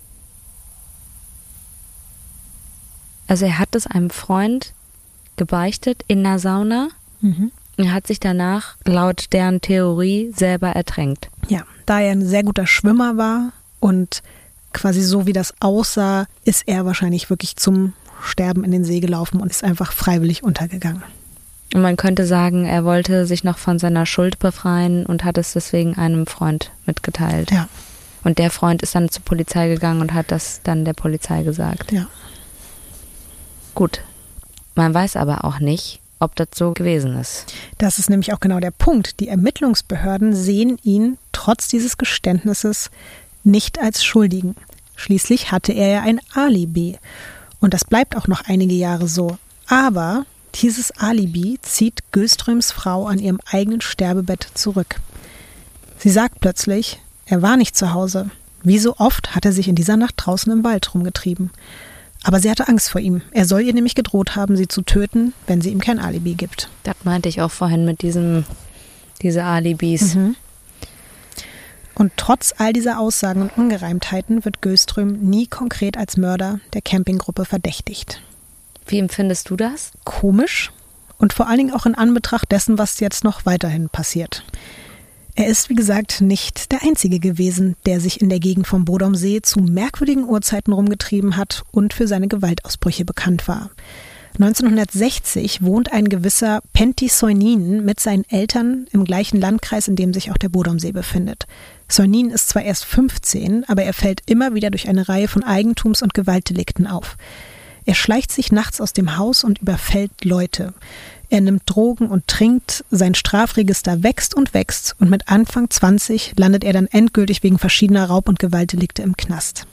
Also er hat es einem Freund gebeichtet in der Sauna. Mhm. Er hat sich danach laut deren Theorie selber ertränkt. Ja, da er ein sehr guter Schwimmer war und quasi so wie das aussah, ist er wahrscheinlich wirklich zum Sterben in den See gelaufen und ist einfach freiwillig untergegangen. Und man könnte sagen, er wollte sich noch von seiner Schuld befreien und hat es deswegen einem Freund mitgeteilt. Ja. Und der Freund ist dann zur Polizei gegangen und hat das dann der Polizei gesagt. Ja. Gut. Man weiß aber auch nicht, ob das so gewesen ist. Das ist nämlich auch genau der Punkt. Die Ermittlungsbehörden sehen ihn trotz dieses Geständnisses nicht als Schuldigen. Schließlich hatte er ja ein Alibi. Und das bleibt auch noch einige Jahre so. Aber dieses Alibi zieht Gyllströms Frau an ihrem eigenen Sterbebett zurück. Sie sagt plötzlich, er war nicht zu Hause. Wie so oft hat er sich in dieser Nacht draußen im Wald rumgetrieben. Aber sie hatte Angst vor ihm. Er soll ihr nämlich gedroht haben, sie zu töten, wenn sie ihm kein Alibi gibt. Das meinte ich auch vorhin mit diesem, diese Alibis. Mhm. Und trotz all dieser Aussagen und Ungereimtheiten wird Gyllström nie konkret als Mörder der Campinggruppe verdächtigt. Wie empfindest du das? Komisch und vor allen Dingen auch in Anbetracht dessen, was jetzt noch weiterhin passiert. Er ist, wie gesagt, nicht der Einzige gewesen, der sich in der Gegend vom Bodomsee zu merkwürdigen Uhrzeiten rumgetrieben hat und für seine Gewaltausbrüche bekannt war. neunzehnhundertsechzig wohnt ein gewisser Pentti Soinin mit seinen Eltern im gleichen Landkreis, in dem sich auch der Bodomsee befindet. Soinin ist zwar erst fünfzehn, aber er fällt immer wieder durch eine Reihe von Eigentums- und Gewaltdelikten auf. Er schleicht sich nachts aus dem Haus und überfällt Leute. Er nimmt Drogen und trinkt, sein Strafregister wächst und wächst und mit Anfang zwanzig landet er dann endgültig wegen verschiedener Raub- und Gewaltdelikte im Knast.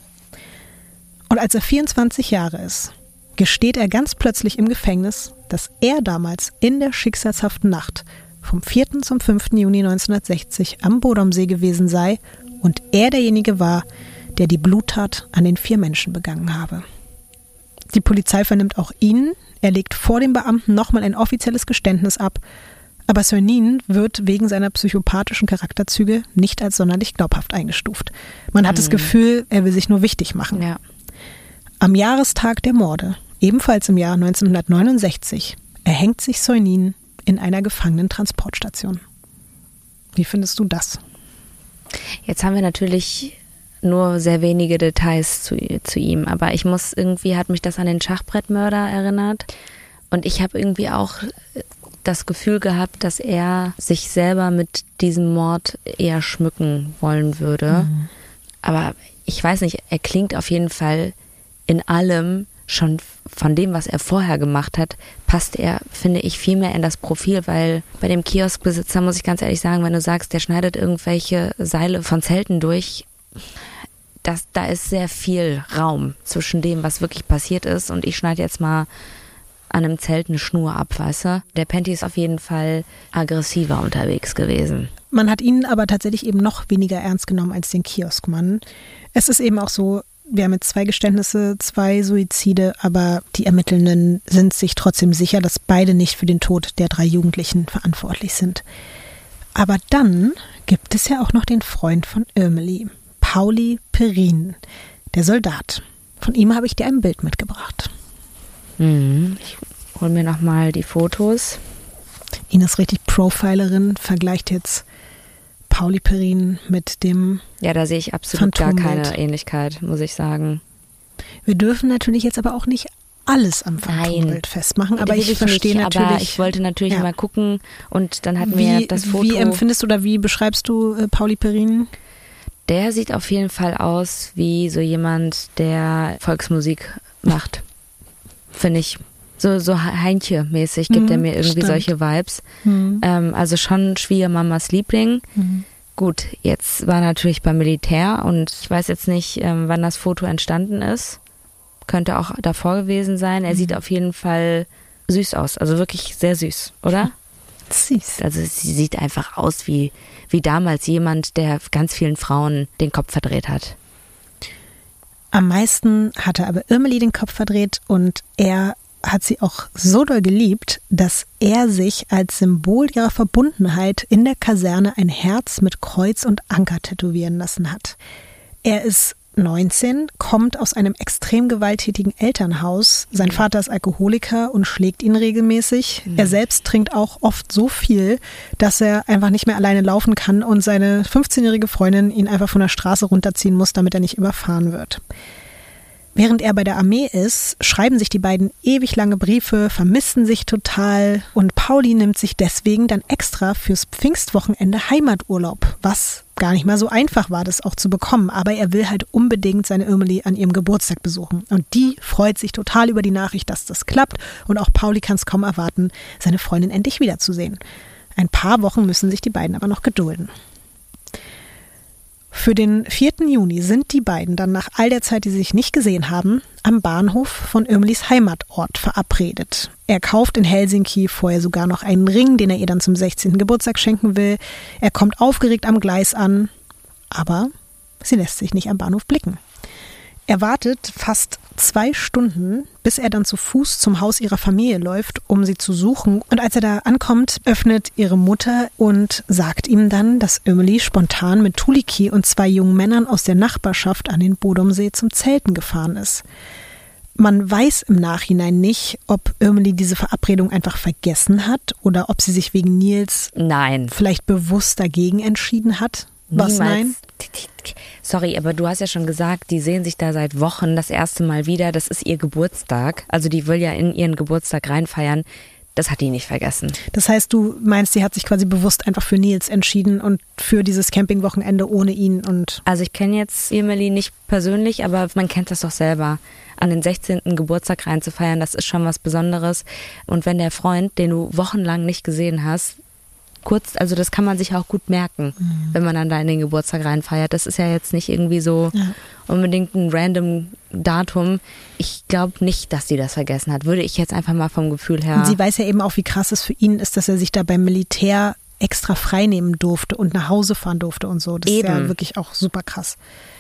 Und als er vierundzwanzig Jahre ist, gesteht er ganz plötzlich im Gefängnis, dass er damals in der schicksalshaften Nacht vom vierten zum fünften Juni neunzehnhundertsechzig am Bodomsee gewesen sei und er derjenige war, der die Bluttat an den vier Menschen begangen habe. Die Polizei vernimmt auch ihn. Er legt vor dem Beamten nochmal ein offizielles Geständnis ab. Aber Soignin wird wegen seiner psychopathischen Charakterzüge nicht als sonderlich glaubhaft eingestuft. Man hat mhm. das Gefühl, er will sich nur wichtig machen. Ja. Am Jahrestag der Morde, ebenfalls im Jahr neunzehnhundertneunundsechzig, erhängt sich Soignin in einer Gefangenentransportstation. Wie findest du das? Jetzt haben wir natürlich nur sehr wenige Details zu, zu ihm, aber ich muss irgendwie, hat mich das an den Schachbrettmörder erinnert und ich habe irgendwie auch das Gefühl gehabt, dass er sich selber mit diesem Mord eher schmücken wollen würde. Mhm. Aber ich weiß nicht, er klingt auf jeden Fall in allem schon von dem, was er vorher gemacht hat, passt er, finde ich, viel mehr in das Profil, weil bei dem Kioskbesitzer muss ich ganz ehrlich sagen, wenn du sagst, der schneidet irgendwelche Seile von Zelten durch, das, da ist sehr viel Raum zwischen dem, was wirklich passiert ist und ich schneide jetzt mal an einem Zelt eine Schnur ab, weißt du? Der Penty ist auf jeden Fall aggressiver unterwegs gewesen. Man hat ihn aber tatsächlich eben noch weniger ernst genommen als den Kioskmann. Es ist eben auch so, wir haben jetzt zwei Geständnisse, zwei Suizide, aber die Ermittelnden sind sich trotzdem sicher, dass beide nicht für den Tod der drei Jugendlichen verantwortlich sind. Aber dann gibt es ja auch noch den Freund von Irmeli, Pauli Perrin, der Soldat. Von ihm habe ich dir ein Bild mitgebracht. Mhm. Ich hole mir nochmal die Fotos. Ines richtig Profilerin, vergleicht jetzt Pauli Perrin mit dem Ja, da sehe ich absolut gar keine Ähnlichkeit, muss ich sagen. Wir dürfen natürlich jetzt aber auch nicht alles am Phantombild festmachen, aber ich, ich verstehe nicht, natürlich. Aber ich wollte natürlich ja. mal gucken und dann hatten wie, wir das Foto. Wie empfindest du oder wie beschreibst du äh, Pauli Perrin? Der sieht auf jeden Fall aus wie so jemand, der Volksmusik macht. Finde ich. So, so Heintje-mäßig gibt mhm, er mir irgendwie stimmt. solche Vibes. Mhm. Ähm, also schon Schwiegermamas Liebling. Mhm. Gut, jetzt war natürlich beim Militär und ich weiß jetzt nicht, ähm, wann das Foto entstanden ist. Könnte auch davor gewesen sein. Er mhm. sieht auf jeden Fall süß aus. Also wirklich sehr süß, oder? Süß. Also sie sieht einfach aus wie, wie damals jemand, der ganz vielen Frauen den Kopf verdreht hat. Am meisten hatte aber Irmeli den Kopf verdreht und er hat sie auch so doll geliebt, dass er sich als Symbol ihrer Verbundenheit in der Kaserne ein Herz mit Kreuz und Anker tätowieren lassen hat. Er ist neunzehn, kommt aus einem extrem gewalttätigen Elternhaus. Sein Vater ist Alkoholiker und schlägt ihn regelmäßig. Mhm. Er selbst trinkt auch oft so viel, dass er einfach nicht mehr alleine laufen kann und seine fünfzehnjährige Freundin ihn einfach von der Straße runterziehen muss, damit er nicht überfahren wird. Während er bei der Armee ist, schreiben sich die beiden ewig lange Briefe, vermissen sich total und Pauli nimmt sich deswegen dann extra fürs Pfingstwochenende Heimaturlaub, was gar nicht mal so einfach war, das auch zu bekommen. Aber er will halt unbedingt seine Irmeli an ihrem Geburtstag besuchen. Und die freut sich total über die Nachricht, dass das klappt und auch Pauli kann es kaum erwarten, seine Freundin endlich wiederzusehen. Ein paar Wochen müssen sich die beiden aber noch gedulden. Für den vierten Juni sind die beiden dann nach all der Zeit, die sie sich nicht gesehen haben, am Bahnhof von Irmelis Heimatort verabredet. Er kauft in Helsinki vorher sogar noch einen Ring, den er ihr dann zum sechzehnten Geburtstag schenken will. Er kommt aufgeregt am Gleis an, aber sie lässt sich nicht am Bahnhof blicken. Er wartet fast zwei Stunden, bis er dann zu Fuß zum Haus ihrer Familie läuft, um sie zu suchen. Und als er da ankommt, öffnet ihre Mutter und sagt ihm dann, dass Irmeli spontan mit Tuliki und zwei jungen Männern aus der Nachbarschaft an den Bodomsee zum Zelten gefahren ist. Man weiß im Nachhinein nicht, ob Irmeli diese Verabredung einfach vergessen hat oder ob sie sich wegen Nils nein. vielleicht bewusst dagegen entschieden hat. Was, Niemals. nein? Sorry, aber du hast ja schon gesagt, die sehen sich da seit Wochen das erste Mal wieder. Das ist ihr Geburtstag. Also die will ja in ihren Geburtstag reinfeiern. das hat die nicht vergessen. Das heißt, du meinst, sie hat sich quasi bewusst einfach für Nils entschieden und für dieses Campingwochenende ohne ihn und... Also ich kenne jetzt Emily nicht persönlich, aber man kennt das doch selber. An den sechzehnten Geburtstag reinzufeiern, das ist schon was Besonderes. Und wenn der Freund, den du wochenlang nicht gesehen hast, kurz, also das kann man sich auch gut merken, mhm. wenn man dann da in den Geburtstag reinfeiert. Das ist ja jetzt nicht irgendwie so ja. unbedingt ein random Datum. Ich glaube nicht, dass sie das vergessen hat. Würde ich jetzt einfach mal vom Gefühl her... Und sie weiß ja eben auch, wie krass es für ihn ist, dass er sich da beim Militär extra frei nehmen durfte und nach Hause fahren durfte und so. Das eben. Ist ja wirklich auch super krass.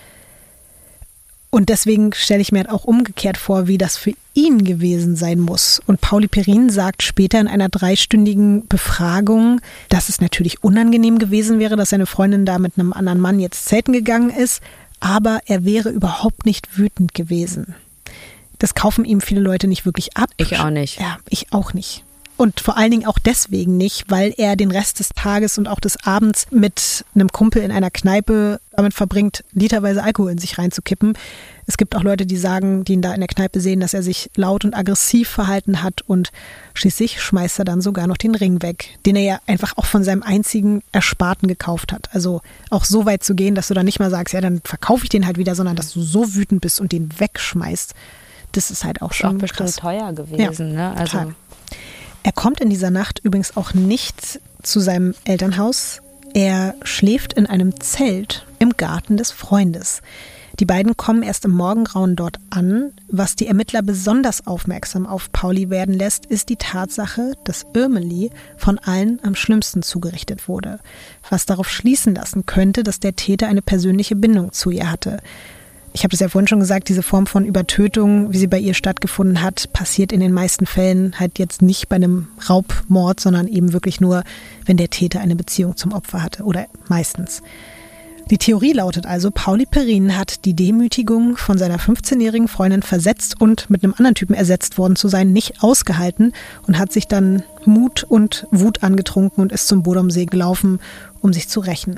Und deswegen stelle ich mir halt auch umgekehrt vor, wie das für ihn gewesen sein muss. Und Pauli Perrine sagt später in einer dreistündigen Befragung, dass es natürlich unangenehm gewesen wäre, dass seine Freundin da mit einem anderen Mann jetzt zelten gegangen ist, aber er wäre überhaupt nicht wütend gewesen. Das kaufen ihm viele Leute nicht wirklich ab. Ich auch nicht. Ja, ich auch nicht. Und vor allen Dingen auch deswegen nicht, weil er den Rest des Tages und auch des Abends mit einem Kumpel in einer Kneipe damit verbringt, literweise Alkohol in sich reinzukippen. Es gibt auch Leute, die sagen, die ihn da in der Kneipe sehen, dass er sich laut und aggressiv verhalten hat und schließlich schmeißt er dann sogar noch den Ring weg, den er ja einfach auch von seinem einzigen Ersparten gekauft hat. Also auch so weit zu gehen, dass du dann nicht mal sagst, ja, dann verkaufe ich den halt wieder, sondern dass du so wütend bist und den wegschmeißt. Das ist halt auch schon auch bestimmt krass. Teuer gewesen, ja, ne? Also total. Er kommt in dieser Nacht übrigens auch nicht zu seinem Elternhaus. Er schläft in einem Zelt im Garten des Freundes. Die beiden kommen erst im Morgengrauen dort an. Was die Ermittler besonders aufmerksam auf Pauli werden lässt, ist die Tatsache, dass Irmeli von allen am schlimmsten zugerichtet wurde. Was darauf schließen lassen könnte, dass der Täter eine persönliche Bindung zu ihr hatte. Ich habe das ja vorhin schon gesagt, diese Form von Übertötung, wie sie bei ihr stattgefunden hat, passiert in den meisten Fällen halt jetzt nicht bei einem Raubmord, sondern eben wirklich nur, wenn der Täter eine Beziehung zum Opfer hatte oder meistens. Die Theorie lautet also, Pauli Perrine hat die Demütigung von seiner fünfzehnjährigen Freundin versetzt und mit einem anderen Typen ersetzt worden zu sein, nicht ausgehalten und hat sich dann Mut und Wut angetrunken und ist zum Bodomsee gelaufen, um sich zu rächen.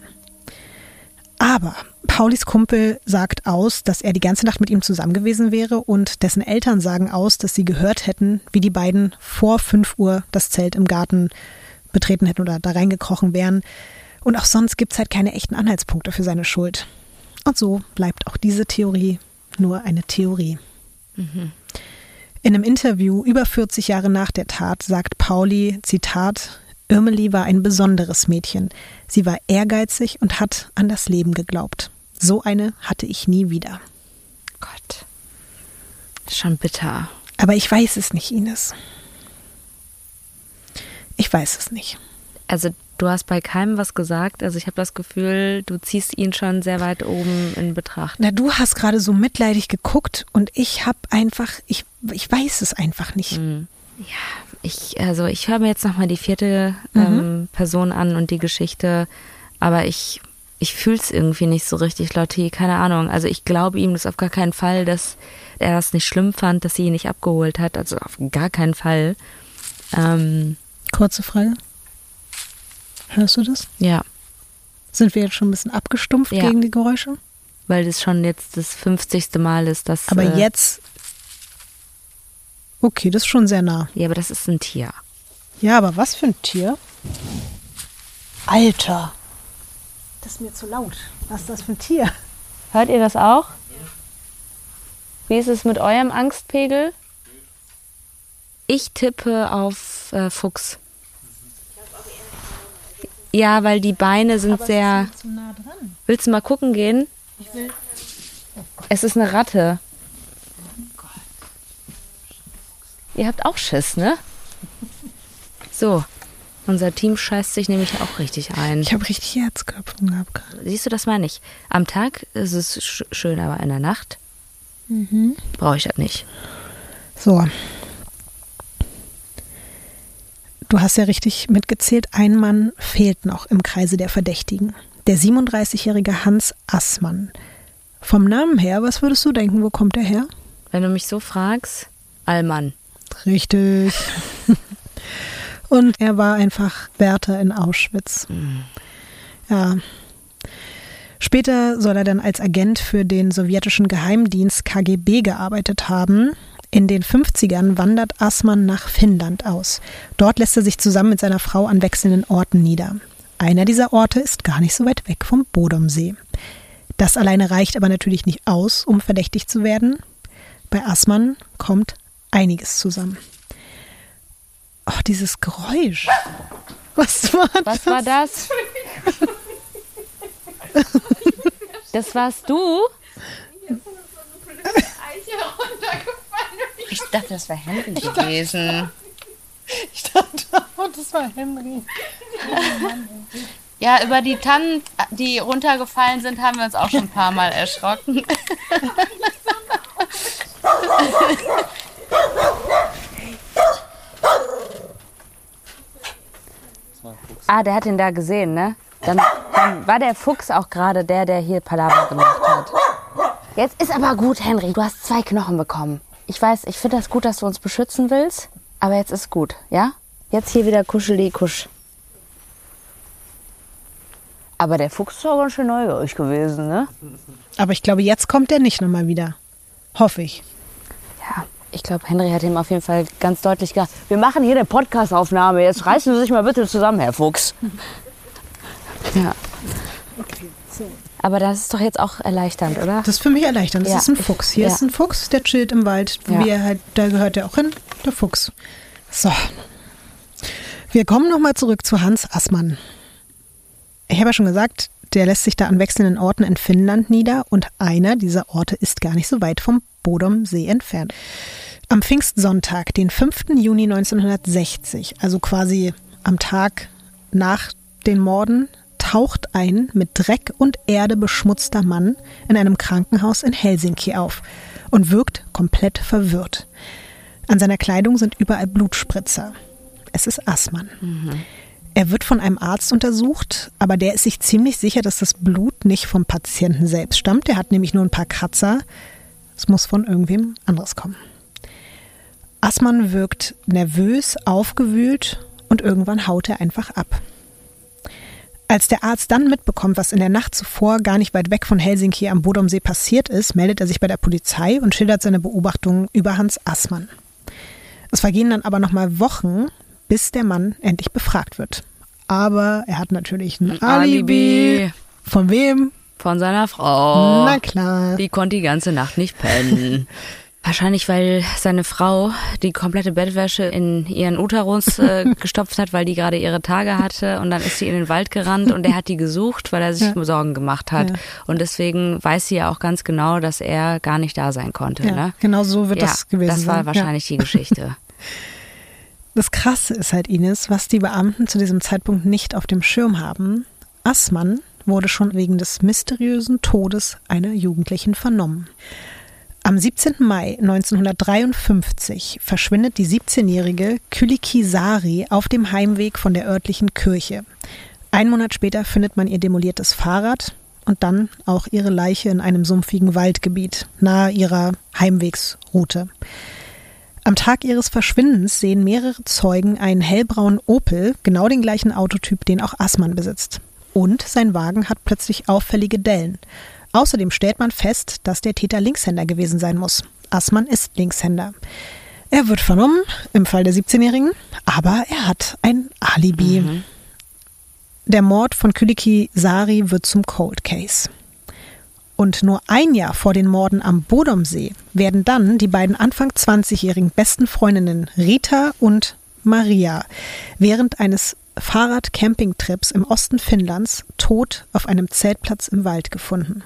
Aber Paulis Kumpel sagt aus, dass er die ganze Nacht mit ihm zusammen gewesen wäre und dessen Eltern sagen aus, dass sie gehört hätten, wie die beiden vor fünf Uhr das Zelt im Garten betreten hätten oder da reingekrochen wären. Und auch sonst gibt es halt keine echten Anhaltspunkte für seine Schuld. Und so bleibt auch diese Theorie nur eine Theorie. Mhm. In einem Interview über vierzig Jahre nach der Tat sagt Pauli, Zitat, Irmeli war ein besonderes Mädchen. Sie war ehrgeizig und hat an das Leben geglaubt. So eine hatte ich nie wieder. Gott, schon bitter. Aber ich weiß es nicht, Ines. Ich weiß es nicht. Also du hast bei keinem was gesagt. Also ich habe das Gefühl, du ziehst ihn schon sehr weit oben in Betracht. Na, du hast gerade so mitleidig geguckt und ich habe einfach, ich, ich weiß es einfach nicht. Mhm. Ja, ich, also ich höre mir jetzt nochmal die vierte ähm, mhm. Person an und die Geschichte, aber ich, ich fühle es irgendwie nicht so richtig, Lotti, keine Ahnung. Also ich glaube ihm das auf gar keinen Fall, dass er das nicht schlimm fand, dass sie ihn nicht abgeholt hat, also auf gar keinen Fall. Ähm, Kurze Frage. Hörst du das? Ja. Sind wir jetzt schon ein bisschen abgestumpft ja. gegen die Geräusche? Weil das schon jetzt das fünfzigste Mal ist, dass... Aber äh, jetzt... Okay, das ist schon sehr nah. Ja, aber das ist ein Tier. Ja, aber was für ein Tier? Alter. Das ist mir zu laut. Was ist das für ein Tier? Hört ihr das auch? Wie ist es mit eurem Angstpegel? Ich tippe auf äh, Fuchs. Ja, weil die Beine sind aber sehr... Ist zu nah dran. Willst du mal gucken gehen? Ich will... Oh Gott. Es ist eine Ratte. Ihr habt auch Schiss, ne? So, unser Team scheißt sich nämlich auch richtig ein. Ich habe richtig Herzklopfen gehabt gerade. Siehst du, das meine ich. Am Tag ist es sch- schön, aber in der Nacht mhm. brauche ich das nicht. So. Du hast ja richtig mitgezählt, ein Mann fehlt noch im Kreise der Verdächtigen. Der siebenunddreißigjährige Hans Assmann. Vom Namen her, was würdest du denken, wo kommt er her? Wenn du mich so fragst, Allmann. Richtig. Und er war einfach Wärter in Auschwitz. Mhm. Ja. Später soll er dann als Agent für den sowjetischen Geheimdienst K G B gearbeitet haben. In den fünfzigern wandert Assmann nach Finnland aus. Dort lässt er sich zusammen mit seiner Frau an wechselnden Orten nieder. Einer dieser Orte ist gar nicht so weit weg vom Bodomsee. Das alleine reicht aber natürlich nicht aus, um verdächtig zu werden. Bei Assmann kommt einiges zusammen. Oh, dieses Geräusch. Was war das? Was war das? Das warst du? Ich dachte, das wäre Henry gewesen. Ich dachte, oh, das war Henry. Ja, über die Tannen, die runtergefallen sind, haben wir uns auch schon ein paar Mal erschrocken. Ah, der hat ihn da gesehen, ne? Dann, dann war der Fuchs auch gerade der, der hier Palaver gemacht hat. Jetzt ist aber gut, Henry. Du hast zwei Knochen bekommen. Ich weiß, ich finde das gut, dass du uns beschützen willst. Aber jetzt ist gut, ja? Jetzt hier wieder Kuscheli-Kusch. Aber der Fuchs ist auch ganz schön neugierig gewesen, ne? Aber ich glaube, jetzt kommt er nicht nochmal wieder. Hoffe ich. Ja, ich glaube, Henry hat ihm auf jeden Fall ganz deutlich gesagt, wir machen hier eine Podcast-Aufnahme. Jetzt reißen Sie sich mal bitte zusammen, Herr Fuchs. Ja. Okay, so. Aber das ist doch jetzt auch erleichternd, oder? Das ist für mich erleichternd. Das Ja. ist ein Fuchs. Hier Ja. ist ein Fuchs, der chillt im Wald. Ja. Wie er halt, da gehört er auch hin, der Fuchs. So. Wir kommen nochmal zurück zu Hans Assmann. Ich habe ja schon gesagt, der lässt sich da an wechselnden Orten in Finnland nieder und einer dieser Orte ist gar nicht so weit vom Bodomsee entfernt. Am Pfingstsonntag, den fünften Juni neunzehnhundertsechzig, also quasi am Tag nach den Morden, taucht ein mit Dreck und Erde beschmutzter Mann in einem Krankenhaus in Helsinki auf und wirkt komplett verwirrt. An seiner Kleidung sind überall Blutspritzer. Es ist Assmann. Mhm. Er wird von einem Arzt untersucht, aber der ist sich ziemlich sicher, dass das Blut nicht vom Patienten selbst stammt. Der hat nämlich nur ein paar Kratzer. Es muss von irgendwem anderes kommen. Assmann wirkt nervös, aufgewühlt und irgendwann haut er einfach ab. Als der Arzt dann mitbekommt, was in der Nacht zuvor gar nicht weit weg von Helsinki am Bodomsee passiert ist, meldet er sich bei der Polizei und schildert seine Beobachtungen über Hans Assmann. Es vergehen dann aber nochmal Wochen, bis der Mann endlich befragt wird. Aber er hat natürlich ein, ein Alibi. Alibi. Von wem? Von seiner Frau. Na klar. Die konnte die ganze Nacht nicht pennen. Wahrscheinlich, weil seine Frau die komplette Bettwäsche in ihren Uterus äh, gestopft hat, weil die gerade ihre Tage hatte. Und dann ist sie in den Wald gerannt und er hat die gesucht, weil er sich ja. Sorgen gemacht hat. Ja. Und deswegen weiß sie ja auch ganz genau, dass er gar nicht da sein konnte. Ja, ne? Genau so wird ja, das gewesen sein. Das war sein. wahrscheinlich ja. die Geschichte. Das Krasse ist halt, Ines, was die Beamten zu diesem Zeitpunkt nicht auf dem Schirm haben. Assmann wurde schon wegen des mysteriösen Todes einer Jugendlichen vernommen. Am siebzehnten Mai neunzehnhundertdreiundfünfzig verschwindet die siebzehnjährige Kyllikki Saari auf dem Heimweg von der örtlichen Kirche. Ein Monat später findet man ihr demoliertes Fahrrad und dann auch ihre Leiche in einem sumpfigen Waldgebiet nahe ihrer Heimwegsroute. Am Tag ihres Verschwindens sehen mehrere Zeugen einen hellbraunen Opel, genau den gleichen Autotyp, den auch Assmann besitzt. Und sein Wagen hat plötzlich auffällige Dellen. Außerdem stellt man fest, dass der Täter Linkshänder gewesen sein muss. Assmann ist Linkshänder. Er wird vernommen, im Fall der siebzehnjährigen, aber er hat ein Alibi. Mhm. Der Mord von Kyllikki Saari wird zum Cold Case. Und nur ein Jahr vor den Morden am Bodomsee werden dann die beiden Anfang zwanzigjährigen besten Freundinnen Rita und Maria während eines Fahrrad-Campingtrips im Osten Finnlands tot auf einem Zeltplatz im Wald gefunden.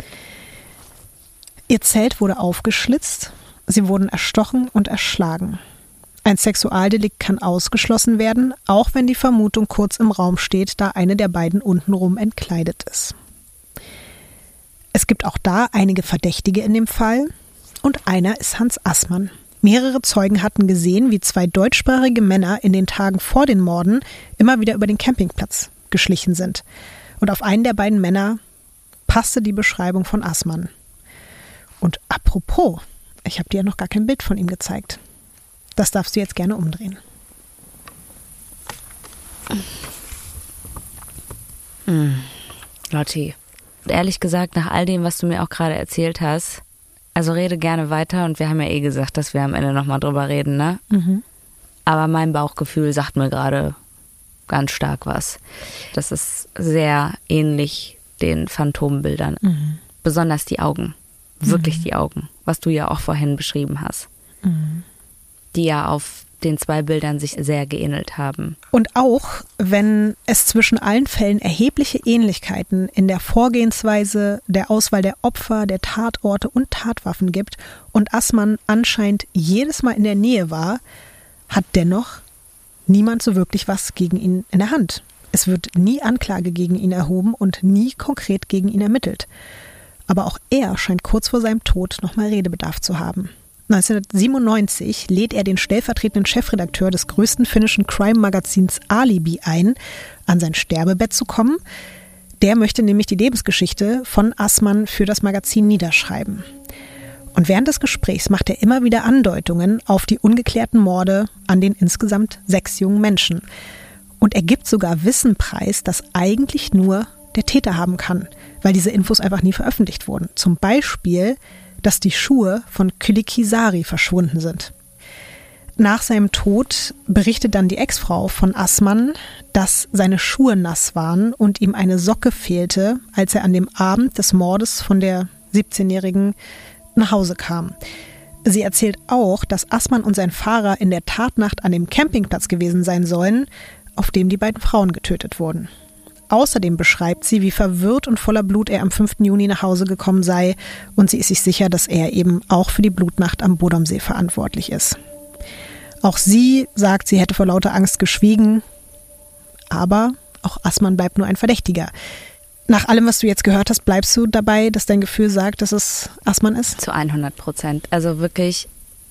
Ihr Zelt wurde aufgeschlitzt, sie wurden erstochen und erschlagen. Ein Sexualdelikt kann ausgeschlossen werden, auch wenn die Vermutung kurz im Raum steht, da eine der beiden untenrum entkleidet ist. Es gibt auch da einige Verdächtige in dem Fall und einer ist Hans Assmann. Mehrere Zeugen hatten gesehen, wie zwei deutschsprachige Männer in den Tagen vor den Morden immer wieder über den Campingplatz geschlichen sind. Und auf einen der beiden Männer passte die Beschreibung von Assmann. Und apropos, ich habe dir ja noch gar kein Bild von ihm gezeigt. Das darfst du jetzt gerne umdrehen. Mm, Lotti, ehrlich gesagt, nach all dem, was du mir auch gerade erzählt hast, Also rede gerne weiter und wir haben ja eh gesagt, dass wir am Ende nochmal drüber reden, ne? Mhm. Aber mein Bauchgefühl sagt mir gerade ganz stark was. Das ist sehr ähnlich den Phantombildern. Mhm. Besonders die Augen. Wirklich mhm. die Augen. Was du ja auch vorhin beschrieben hast. Mhm. Die ja auf den zwei Bildern sich sehr geähnelt haben. Und auch, wenn es zwischen allen Fällen erhebliche Ähnlichkeiten in der Vorgehensweise, der Auswahl der Opfer, der Tatorte und Tatwaffen gibt und Assmann anscheinend jedes Mal in der Nähe war, hat dennoch niemand so wirklich was gegen ihn in der Hand. Es wird nie Anklage gegen ihn erhoben und nie konkret gegen ihn ermittelt. Aber auch er scheint kurz vor seinem Tod nochmal Redebedarf zu haben. neunzehnhundertsiebenundneunzig lädt er den stellvertretenden Chefredakteur des größten finnischen Crime-Magazins Alibi ein, an sein Sterbebett zu kommen. Der möchte nämlich die Lebensgeschichte von Assmann für das Magazin niederschreiben. Und während des Gesprächs macht er immer wieder Andeutungen auf die ungeklärten Morde an den insgesamt sechs jungen Menschen. Und er gibt sogar Wissen preis, das eigentlich nur der Täter haben kann, weil diese Infos einfach nie veröffentlicht wurden. Zum Beispiel, dass die Schuhe von Kyllikki Sari verschwunden sind. Nach seinem Tod berichtet dann die Ex-Frau von Assmann, dass seine Schuhe nass waren und ihm eine Socke fehlte, als er an dem Abend des Mordes von der siebzehnjährigen nach Hause kam. Sie erzählt auch, dass Assmann und sein Fahrer in der Tatnacht an dem Campingplatz gewesen sein sollen, auf dem die beiden Frauen getötet wurden. Außerdem beschreibt sie, wie verwirrt und voller Blut er am fünften Juni nach Hause gekommen sei, und sie ist sich sicher, dass er eben auch für die Blutnacht am Bodomsee verantwortlich ist. Auch sie sagt, sie hätte vor lauter Angst geschwiegen, aber auch Assmann bleibt nur ein Verdächtiger. Nach allem, was du jetzt gehört hast, bleibst du dabei, dass dein Gefühl sagt, dass es Assmann ist? Zu hundert Prozent. Also wirklich,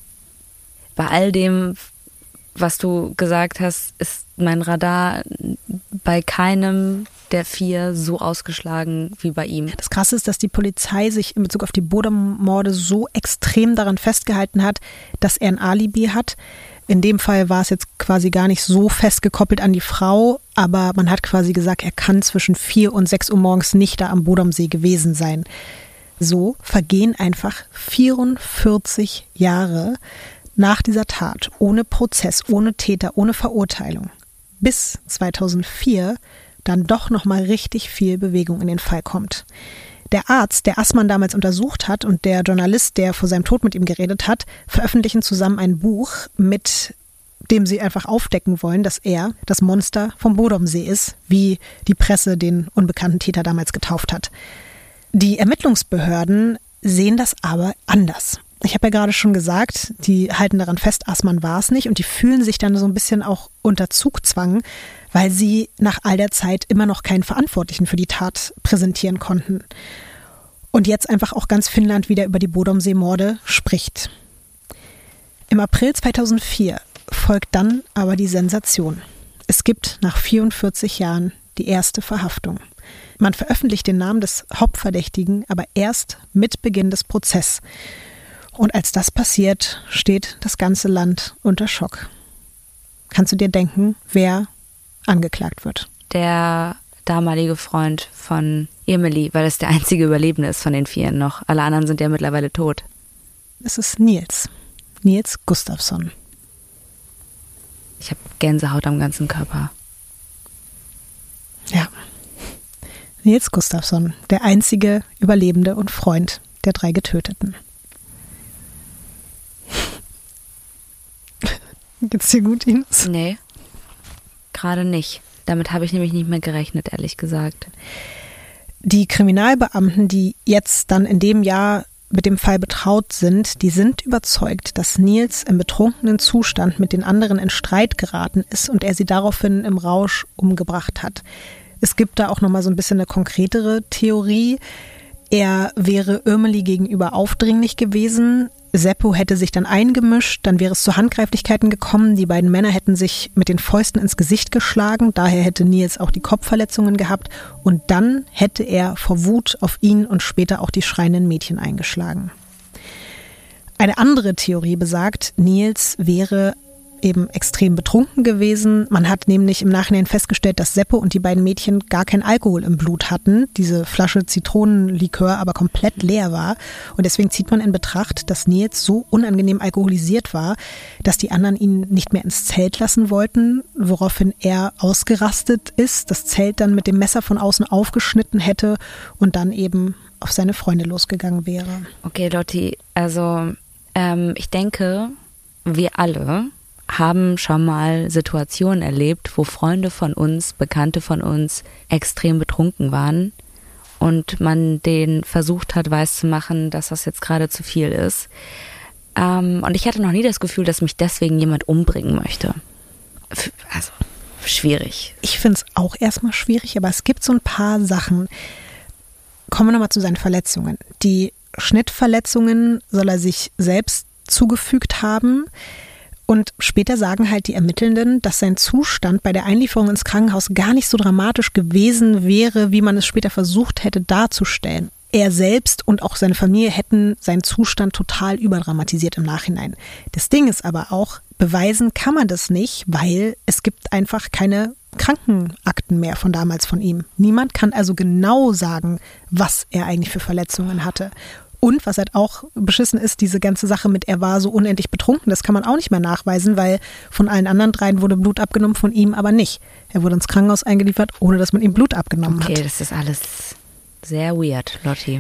bei all dem, was du gesagt hast, ist mein Radar bei keinem der vier so ausgeschlagen wie bei ihm. Das Krasse ist, dass die Polizei sich in Bezug auf die Bodom-Morde so extrem daran festgehalten hat, dass er ein Alibi hat. In dem Fall war es jetzt quasi gar nicht so festgekoppelt an die Frau, aber man hat quasi gesagt, er kann zwischen vier und sechs Uhr morgens nicht da am Bodomsee gewesen sein. So vergehen einfach vierundvierzig Jahre nach dieser Tat, ohne Prozess, ohne Täter, ohne Verurteilung. Bis zweitausendvier dann doch nochmal richtig viel Bewegung in den Fall kommt. Der Arzt, der Assmann damals untersucht hat, und der Journalist, der vor seinem Tod mit ihm geredet hat, veröffentlichen zusammen ein Buch, mit dem sie einfach aufdecken wollen, dass er das Monster vom Bodomsee ist, wie die Presse den unbekannten Täter damals getauft hat. Die Ermittlungsbehörden sehen das aber anders. Ich habe ja gerade schon gesagt, die halten daran fest, Assmann war es nicht, und die fühlen sich dann so ein bisschen auch unter Zugzwang, weil sie nach all der Zeit immer noch keinen Verantwortlichen für die Tat präsentieren konnten. Und jetzt einfach auch ganz Finnland wieder über die Bodomsee-Morde spricht. Im April zweitausendvier folgt dann aber die Sensation. Es gibt nach vierundvierzig Jahren die erste Verhaftung. Man veröffentlicht den Namen des Hauptverdächtigen, aber erst mit Beginn des Prozesses. Und als das passiert, steht das ganze Land unter Schock. Kannst du dir denken, wer angeklagt wird? Der damalige Freund von Emily, weil es der einzige Überlebende ist von den Vieren noch. Alle anderen sind ja mittlerweile tot. Es ist Nils. Nils Gustafsson. Ich habe Gänsehaut am ganzen Körper. Ja. Nils Gustafsson, der einzige Überlebende und Freund der drei Getöteten. Geht's dir gut, Ines? Nee, gerade nicht. Damit habe ich nämlich nicht mehr gerechnet, ehrlich gesagt. Die Kriminalbeamten, die jetzt dann in dem Jahr mit dem Fall betraut sind, die sind überzeugt, dass Nils im betrunkenen Zustand mit den anderen in Streit geraten ist und er sie daraufhin im Rausch umgebracht hat. Es gibt da auch nochmal so ein bisschen eine konkretere Theorie. Er wäre Irmeli gegenüber aufdringlich gewesen. Seppo hätte sich dann eingemischt, dann wäre es zu Handgreiflichkeiten gekommen. Die beiden Männer hätten sich mit den Fäusten ins Gesicht geschlagen. Daher hätte Nils auch die Kopfverletzungen gehabt. Und dann hätte er vor Wut auf ihn und später auch die schreienden Mädchen eingeschlagen. Eine andere Theorie besagt, Nils wäre eben extrem betrunken gewesen. Man hat nämlich im Nachhinein festgestellt, dass Seppo und die beiden Mädchen gar keinen Alkohol im Blut hatten. Diese Flasche Zitronenlikör aber komplett leer war. Und deswegen zieht man in Betracht, dass Nils so unangenehm alkoholisiert war, dass die anderen ihn nicht mehr ins Zelt lassen wollten, woraufhin er ausgerastet ist, das Zelt dann mit dem Messer von außen aufgeschnitten hätte und dann eben auf seine Freunde losgegangen wäre. Okay, Lotti, also ähm, ich denke, wir alle haben schon mal Situationen erlebt, wo Freunde von uns, Bekannte von uns extrem betrunken waren und man denen versucht hat, weiszumachen, dass das jetzt gerade zu viel ist. Ähm, und ich hatte noch nie das Gefühl, dass mich deswegen jemand umbringen möchte. Also, schwierig. Ich finde es auch erstmal schwierig, aber es gibt so ein paar Sachen. Kommen wir nochmal zu seinen Verletzungen. Die Schnittverletzungen soll er sich selbst zugefügt haben. Und später sagen halt die Ermittelnden, dass sein Zustand bei der Einlieferung ins Krankenhaus gar nicht so dramatisch gewesen wäre, wie man es später versucht hätte darzustellen. Er selbst und auch seine Familie hätten seinen Zustand total überdramatisiert im Nachhinein. Das Ding ist aber auch, beweisen kann man das nicht, weil es gibt einfach keine Krankenakten mehr von damals von ihm. Niemand kann also genau sagen, was er eigentlich für Verletzungen hatte. Und was halt auch beschissen ist, diese ganze Sache mit, er war so unendlich betrunken, das kann man auch nicht mehr nachweisen, weil von allen anderen dreien wurde Blut abgenommen, von ihm aber nicht. Er wurde ins Krankenhaus eingeliefert, ohne dass man ihm Blut abgenommen okay, hat. Okay, das ist alles sehr weird, Lotti.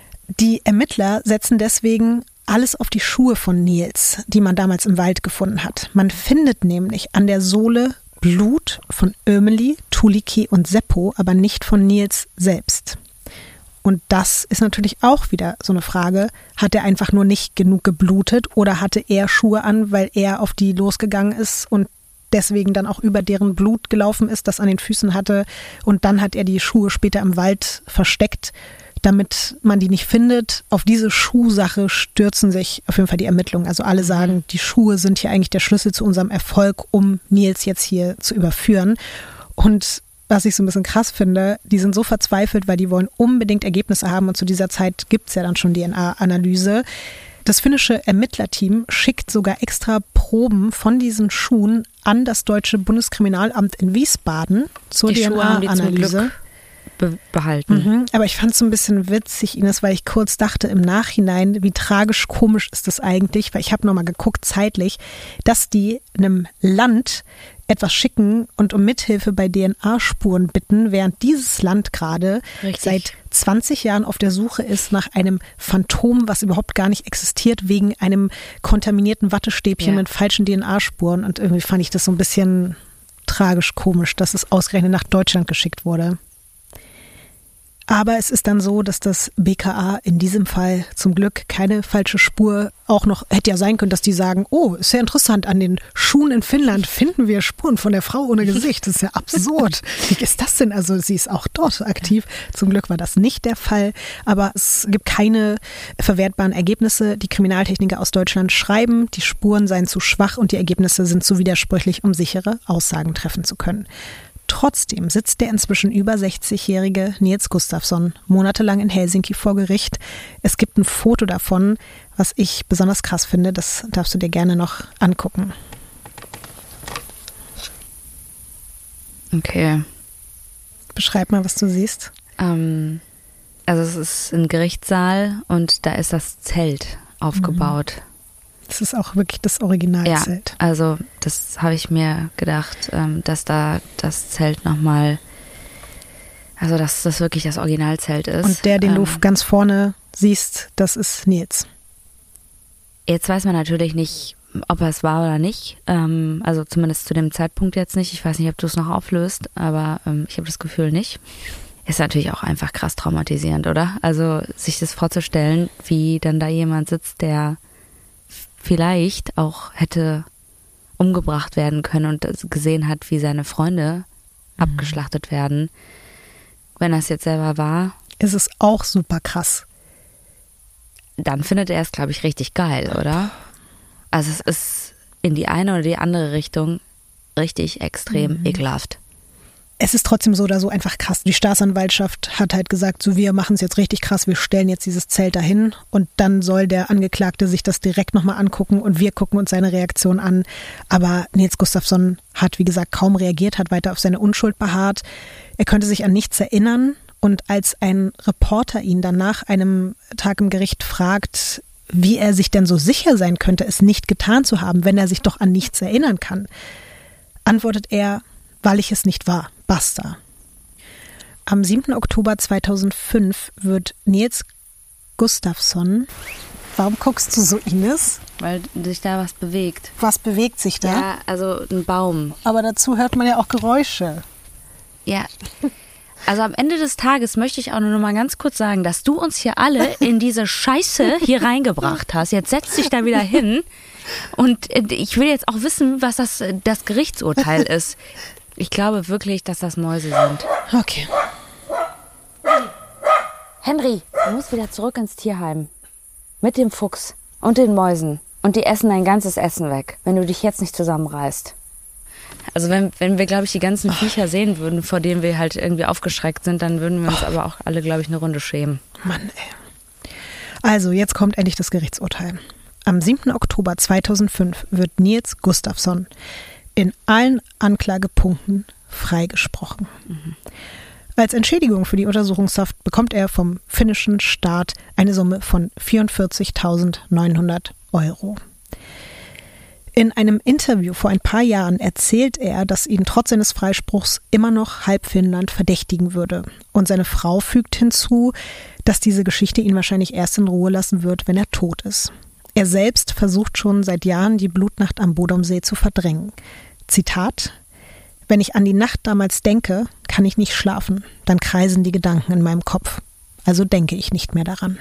Die Ermittler setzen deswegen alles auf die Schuhe von Nils, die man damals im Wald gefunden hat. Man findet nämlich an der Sohle Blut von Ömeli, Tuliki und Seppo, aber nicht von Nils selbst. Und das ist natürlich auch wieder so eine Frage, hat er einfach nur nicht genug geblutet oder hatte er Schuhe an, weil er auf die losgegangen ist und deswegen dann auch über deren Blut gelaufen ist, das an den Füßen hatte und dann hat er die Schuhe später im Wald versteckt, damit man die nicht findet. Auf diese Schuhsache stürzen sich auf jeden Fall die Ermittlungen. Also alle sagen, die Schuhe sind hier eigentlich der Schlüssel zu unserem Erfolg, um Nils jetzt hier zu überführen. Und was ich so ein bisschen krass finde, die sind so verzweifelt, weil die wollen unbedingt Ergebnisse haben und zu dieser Zeit gibt es ja dann schon D N A-Analyse. Das finnische Ermittlerteam schickt sogar extra Proben von diesen Schuhen an das deutsche Bundeskriminalamt in Wiesbaden zur D N A-Analyse. Be- behalten. Mhm, aber ich fand es so ein bisschen witzig, Ines, weil ich kurz dachte im Nachhinein, wie tragisch komisch ist das eigentlich, weil ich habe nochmal geguckt zeitlich, dass die einem Land etwas schicken und um Mithilfe bei D N A-Spuren bitten, während dieses Land gerade seit zwanzig Jahren auf der Suche ist nach einem Phantom, was überhaupt gar nicht existiert, wegen einem kontaminierten Wattestäbchen ja. mit falschen D N A-Spuren. Und irgendwie fand ich das so ein bisschen tragisch komisch, dass es ausgerechnet nach Deutschland geschickt wurde. Aber es ist dann so, dass das B K A in diesem Fall zum Glück keine falsche Spur auch noch, hätte ja sein können, dass die sagen, oh, ist ja interessant, an den Schuhen in Finnland finden wir Spuren von der Frau ohne Gesicht. Das ist ja absurd. Wie ist das denn? Also sie ist auch dort aktiv. Zum Glück war das nicht der Fall. Aber es gibt keine verwertbaren Ergebnisse. Die Kriminaltechniker aus Deutschland schreiben, die Spuren seien zu schwach und die Ergebnisse sind zu widersprüchlich, um sichere Aussagen treffen zu können. Trotzdem sitzt der inzwischen über sechzigjährige Nils Gustafsson monatelang in Helsinki vor Gericht. Es gibt ein Foto davon, was ich besonders krass finde. Das darfst du dir gerne noch angucken. Okay. Beschreib mal, was du siehst. Ähm, also es ist ein Gerichtssaal und da ist das Zelt aufgebaut. Mhm. Das ist auch wirklich das Originalzelt. Ja, also das habe ich mir gedacht, dass da das Zelt nochmal, also dass das wirklich das Originalzelt ist. Und der, den ähm, du ganz vorne siehst, das ist Nils. Jetzt weiß man natürlich nicht, ob er es war oder nicht. Ähm, also zumindest zu dem Zeitpunkt jetzt nicht. Ich weiß nicht, ob du es noch auflöst, aber ähm, ich habe das Gefühl nicht. Ist natürlich auch einfach krass traumatisierend, oder? Also sich das vorzustellen, wie dann da jemand sitzt, der vielleicht auch hätte umgebracht werden können und gesehen hat, wie seine Freunde mhm. abgeschlachtet werden. Wenn das jetzt selber war, ist es auch super krass. Dann findet er es, glaube ich, richtig geil, oder? Also es ist in die eine oder die andere Richtung richtig extrem mhm. ekelhaft. es ist trotzdem so oder so einfach krass. Die Staatsanwaltschaft hat halt gesagt, so wir machen es jetzt richtig krass, wir stellen jetzt dieses Zelt dahin und dann soll der Angeklagte sich das direkt nochmal angucken und wir gucken uns seine Reaktion an. Aber Nils Gustafsson hat, wie gesagt, kaum reagiert, hat weiter auf seine Unschuld beharrt. Er könnte sich an nichts erinnern und als ein Reporter ihn dann nach einem Tag im Gericht fragt, wie er sich denn so sicher sein könnte, es nicht getan zu haben, wenn er sich doch an nichts erinnern kann, antwortet er, weil ich es nicht war. Basta. Am siebten Oktober zweitausendfünf wird Nils Gustafsson. Warum guckst du so, Ines? Weil sich da was bewegt. Was bewegt sich da? Ja, also ein Baum. Aber dazu hört man ja auch Geräusche. Ja. Also am Ende des Tages möchte ich auch nur noch mal ganz kurz sagen, dass du uns hier alle in diese Scheiße hier reingebracht hast. Jetzt setz dich da wieder hin. Und ich will jetzt auch wissen, was das, das Gerichtsurteil ist. Ich glaube wirklich, dass das Mäuse sind. Okay. Henry, du musst wieder zurück ins Tierheim. Mit dem Fuchs und den Mäusen. Und die essen dein ganzes Essen weg, wenn du dich jetzt nicht zusammenreißt. Also wenn, wenn wir, glaube ich, die ganzen Viecher sehen würden, vor denen wir halt irgendwie aufgeschreckt sind, dann würden wir uns aber auch alle, glaube ich, eine Runde schämen. Mann, ey. Also, jetzt kommt endlich das Gerichtsurteil. Am siebten Oktober zweitausendfünf wird Nils Gustafsson in allen Anklagepunkten freigesprochen. Mhm. Als Entschädigung für die Untersuchungshaft bekommt er vom finnischen Staat eine Summe von vierundvierzigtausendneunhundert Euro. In einem Interview vor ein paar Jahren erzählt er, dass ihn trotz seines Freispruchs immer noch halb Finnland verdächtigen würde. Und seine Frau fügt hinzu, dass diese Geschichte ihn wahrscheinlich erst in Ruhe lassen wird, wenn er tot ist. Er selbst versucht schon seit Jahren, die Blutnacht am Bodomsee zu verdrängen. Zitat: Wenn ich an die Nacht damals denke, kann ich nicht schlafen. Dann kreisen die Gedanken in meinem Kopf. Also denke ich nicht mehr daran.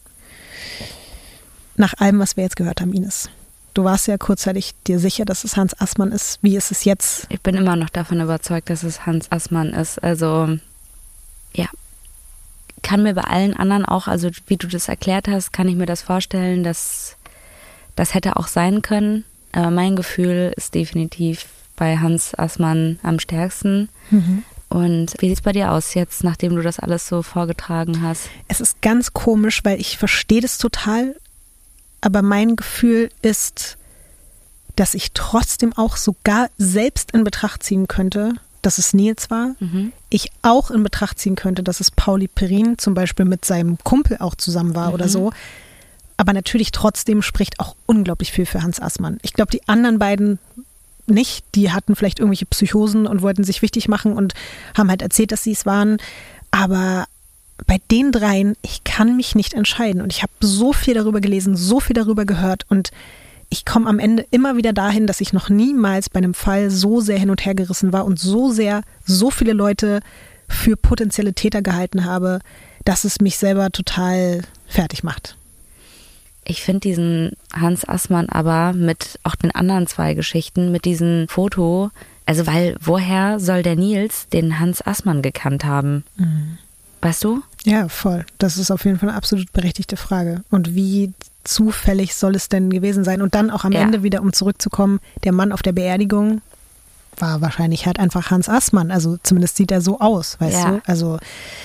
Nach allem, was wir jetzt gehört haben, Ines. Du warst ja kurzzeitig dir sicher, dass es Hans Assmann ist. Wie ist es jetzt? Ich bin immer noch davon überzeugt, dass es Hans Assmann ist. Also, ja. Kann mir bei allen anderen auch, also wie du das erklärt hast, kann ich mir das vorstellen, dass das hätte auch sein können. Aber mein Gefühl ist definitiv bei Hans Assmann am stärksten. Mhm. Und wie sieht es bei dir aus jetzt, nachdem du das alles so vorgetragen hast? Es ist ganz komisch, weil ich verstehe das total, aber mein Gefühl ist, dass ich trotzdem auch sogar selbst in Betracht ziehen könnte, dass es Nils war. Mhm. Ich auch in Betracht ziehen könnte, dass es Pauli Perrin zum Beispiel mit seinem Kumpel auch zusammen war mhm. oder so. Aber natürlich trotzdem spricht auch unglaublich viel für Hans Assmann. Ich glaube, die anderen beiden nicht. Die hatten vielleicht irgendwelche Psychosen und wollten sich wichtig machen und haben halt erzählt, dass sie es waren. Aber bei den dreien, ich kann mich nicht entscheiden. Und ich habe so viel darüber gelesen, so viel darüber gehört. Und ich komme am Ende immer wieder dahin, dass ich noch niemals bei einem Fall so sehr hin und her gerissen war und so sehr, so viele Leute für potenzielle Täter gehalten habe, dass es mich selber total fertig macht. Ich finde diesen Hans Assmann aber mit auch den anderen zwei Geschichten, mit diesem Foto, also weil woher soll der Nils den Hans Assmann gekannt haben? Mhm. Weißt du? Ja, voll. Das ist auf jeden Fall eine absolut berechtigte Frage. Und wie zufällig soll es denn gewesen sein? Und dann auch am ja. Ende wieder, um zurückzukommen, der Mann auf der Beerdigung war wahrscheinlich halt einfach Hans Assmann. Also zumindest sieht er so aus, weißt ja. du? Also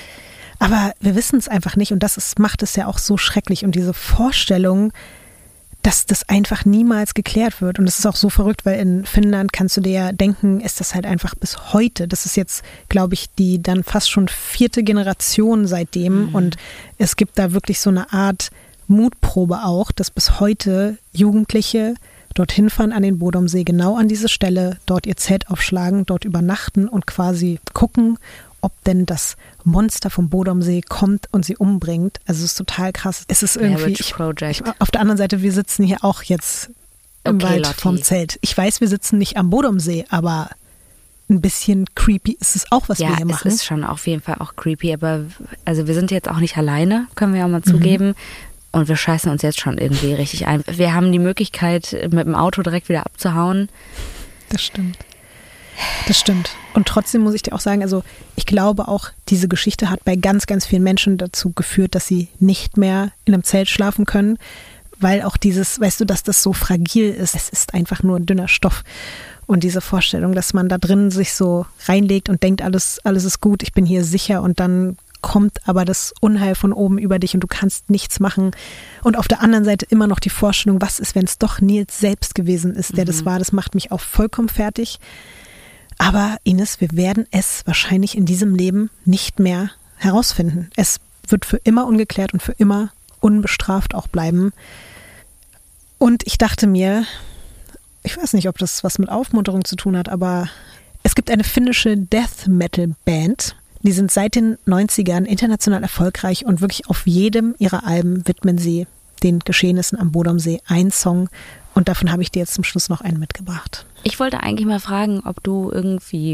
aber wir wissen es einfach nicht und das ist, macht es ja auch so schrecklich. Und diese Vorstellung, dass das einfach niemals geklärt wird. Und das ist auch so verrückt, weil in Finnland kannst du dir ja denken, ist das halt einfach bis heute. Das ist jetzt, glaube ich, die dann fast schon vierte Generation seitdem. Mhm. Und es gibt da wirklich so eine Art Mutprobe auch, dass bis heute Jugendliche dorthin fahren an den Bodomsee, genau an diese Stelle, dort ihr Zelt aufschlagen, dort übernachten und quasi gucken, ob denn das Monster vom Bodomsee kommt und sie umbringt. Also es ist total krass. Es ist irgendwie, ich, ich, auf der anderen Seite, wir sitzen hier auch jetzt im okay, Wald Lotti. Vom Zelt. Ich weiß, wir sitzen nicht am Bodomsee, aber ein bisschen creepy ist es auch, was ja, wir hier machen. Ja, es ist schon auf jeden Fall auch creepy, aber also wir sind jetzt auch nicht alleine, können wir auch mal zugeben. Mhm. Und wir scheißen uns jetzt schon irgendwie richtig ein. Wir haben die Möglichkeit, mit dem Auto direkt wieder abzuhauen. Das stimmt. Das stimmt. Und trotzdem muss ich dir auch sagen, also ich glaube auch, diese Geschichte hat bei ganz, ganz vielen Menschen dazu geführt, dass sie nicht mehr in einem Zelt schlafen können, weil auch dieses, weißt du, dass das so fragil ist. Es ist einfach nur ein dünner Stoff. Und diese Vorstellung, dass man da drin sich so reinlegt und denkt, alles, alles ist gut, ich bin hier sicher und dann kommt aber das Unheil von oben über dich und du kannst nichts machen. Und auf der anderen Seite immer noch die Vorstellung, was ist, wenn es doch Nils selbst gewesen ist, der mhm. das war, das macht mich auch vollkommen fertig. Aber Ines, wir werden es wahrscheinlich in diesem Leben nicht mehr herausfinden. Es wird für immer ungeklärt und für immer unbestraft auch bleiben. Und ich dachte mir, ich weiß nicht, ob das was mit Aufmunterung zu tun hat, aber es gibt eine finnische Death-Metal-Band. Die sind seit den neunzigern international erfolgreich und wirklich auf jedem ihrer Alben widmen sie den Geschehnissen am Bodomsee einen Song. Und davon habe ich dir jetzt zum Schluss noch einen mitgebracht. Ich wollte eigentlich mal fragen, ob du irgendwie...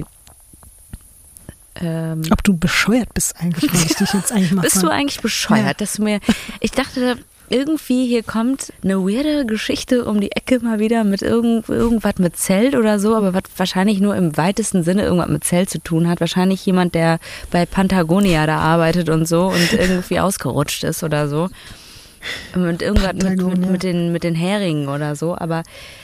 Ähm, ob du bescheuert bist eigentlich, wenn ich dich jetzt eigentlich mal Bist fragen. du eigentlich bescheuert? Ja. Dass du mir, ich dachte... Irgendwie hier kommt eine weirde Geschichte um die Ecke mal wieder mit irgend, irgendwas mit Zelt oder so, aber was wahrscheinlich nur im weitesten Sinne irgendwas mit Zelt zu tun hat. Wahrscheinlich jemand, der bei Patagonia da arbeitet und so und irgendwie ausgerutscht ist oder so. Und irgendwas mit, mit, mit, den, mit den Heringen oder so, aber...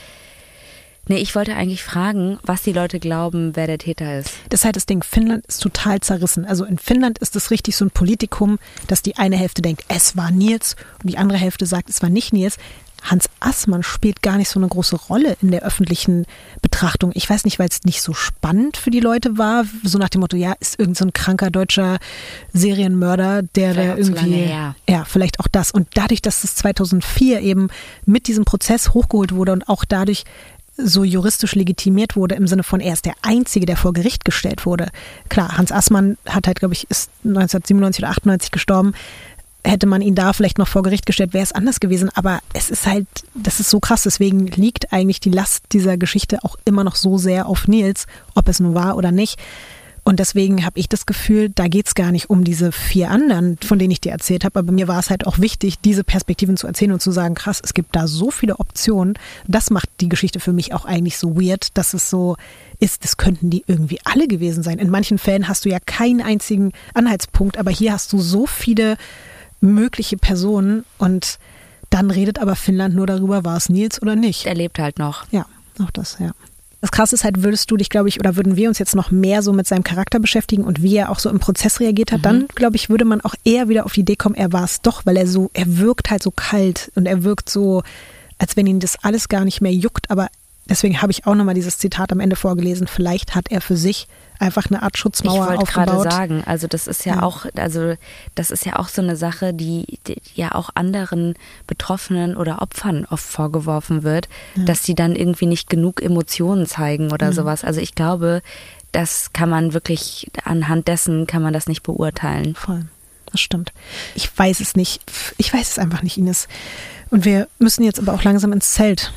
Nee, ich wollte eigentlich fragen, was die Leute glauben, wer der Täter ist. Das ist halt das Ding, Finnland ist total zerrissen. Also in Finnland ist es richtig so ein Politikum, dass die eine Hälfte denkt, es war Nils und die andere Hälfte sagt, es war nicht Nils. Hans Assmann spielt gar nicht so eine große Rolle in der öffentlichen Betrachtung. Ich weiß nicht, weil es nicht so spannend für die Leute war, so nach dem Motto, ja, ist irgend so ein kranker deutscher Serienmörder, der da irgendwie, ja, vielleicht auch das. Und dadurch, dass es zweitausendvier eben mit diesem Prozess hochgeholt wurde und auch dadurch so juristisch legitimiert wurde, im Sinne von, er ist der Einzige, der vor Gericht gestellt wurde. Klar, Hans Assmann hat halt, glaube ich, ist neunzehnhundertsiebenundneunzig oder achtundneunzig gestorben. Hätte man ihn da vielleicht noch vor Gericht gestellt, wäre es anders gewesen. Aber es ist halt, das ist so krass. Deswegen liegt eigentlich die Last dieser Geschichte auch immer noch so sehr auf Nils, ob es nun war oder nicht. Und deswegen habe ich das Gefühl, da geht es gar nicht um diese vier anderen, von denen ich dir erzählt habe. Aber mir war es halt auch wichtig, diese Perspektiven zu erzählen und zu sagen, krass, es gibt da so viele Optionen. Das macht die Geschichte für mich auch eigentlich so weird, dass es so ist, das könnten die irgendwie alle gewesen sein. In manchen Fällen hast du ja keinen einzigen Anhaltspunkt, aber hier hast du so viele mögliche Personen und dann redet aber Finnland nur darüber, war es Nils oder nicht. Er lebt halt noch. Ja, auch das, ja. Das Krasse ist halt, würdest du dich, glaube ich, oder würden wir uns jetzt noch mehr so mit seinem Charakter beschäftigen und wie er auch so im Prozess reagiert hat, mhm. dann, glaube ich, würde man auch eher wieder auf die Idee kommen, er war es doch, weil er so, er wirkt halt so kalt und er wirkt so, als wenn ihn das alles gar nicht mehr juckt, aber deswegen habe ich auch nochmal dieses Zitat am Ende vorgelesen, vielleicht hat er für sich einfach eine Art Schutzmauer aufgebaut. Ich wollte gerade sagen, also das ist ja, ja auch, also das ist ja auch so eine Sache, die, die ja auch anderen Betroffenen oder Opfern oft vorgeworfen wird, ja. dass sie dann irgendwie nicht genug Emotionen zeigen oder mhm. sowas. Also ich glaube, das kann man wirklich, anhand dessen kann man das nicht beurteilen. Voll, das stimmt. Ich weiß es nicht. Ich weiß es einfach nicht, Ines. Und wir müssen jetzt aber auch langsam ins Zelt.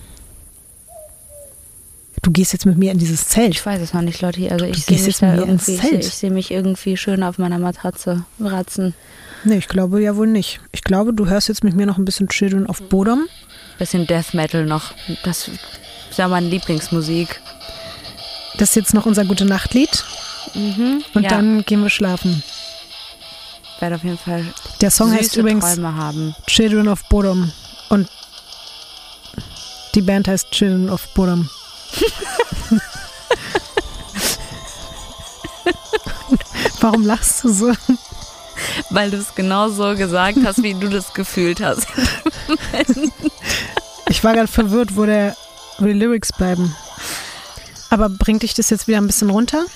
Du gehst jetzt mit mir in dieses Zelt. Ich weiß es noch nicht, Leute. Also ich sehe mich da irgendwie, ich sehe, ich sehe mich irgendwie schön auf meiner Matratze ratzen. Nee, ich glaube ja wohl nicht. Ich glaube, du hörst jetzt mit mir noch ein bisschen Children of Bodom. Bisschen Death Metal noch. Das ist ja meine Lieblingsmusik. Das ist jetzt noch unser Gute-Nacht-Lied. Mhm, Und ja. dann gehen wir schlafen. Ich werde auf jeden Fall Der Song süße heißt übrigens Träume haben. Children of Bodom. Und die Band heißt Children of Bodom. Warum lachst du so? Weil du es genau so gesagt hast, wie du das gefühlt hast. Ich war gerade verwirrt, wo, der, wo die Lyrics bleiben. Aber bringt dich das jetzt wieder ein bisschen runter?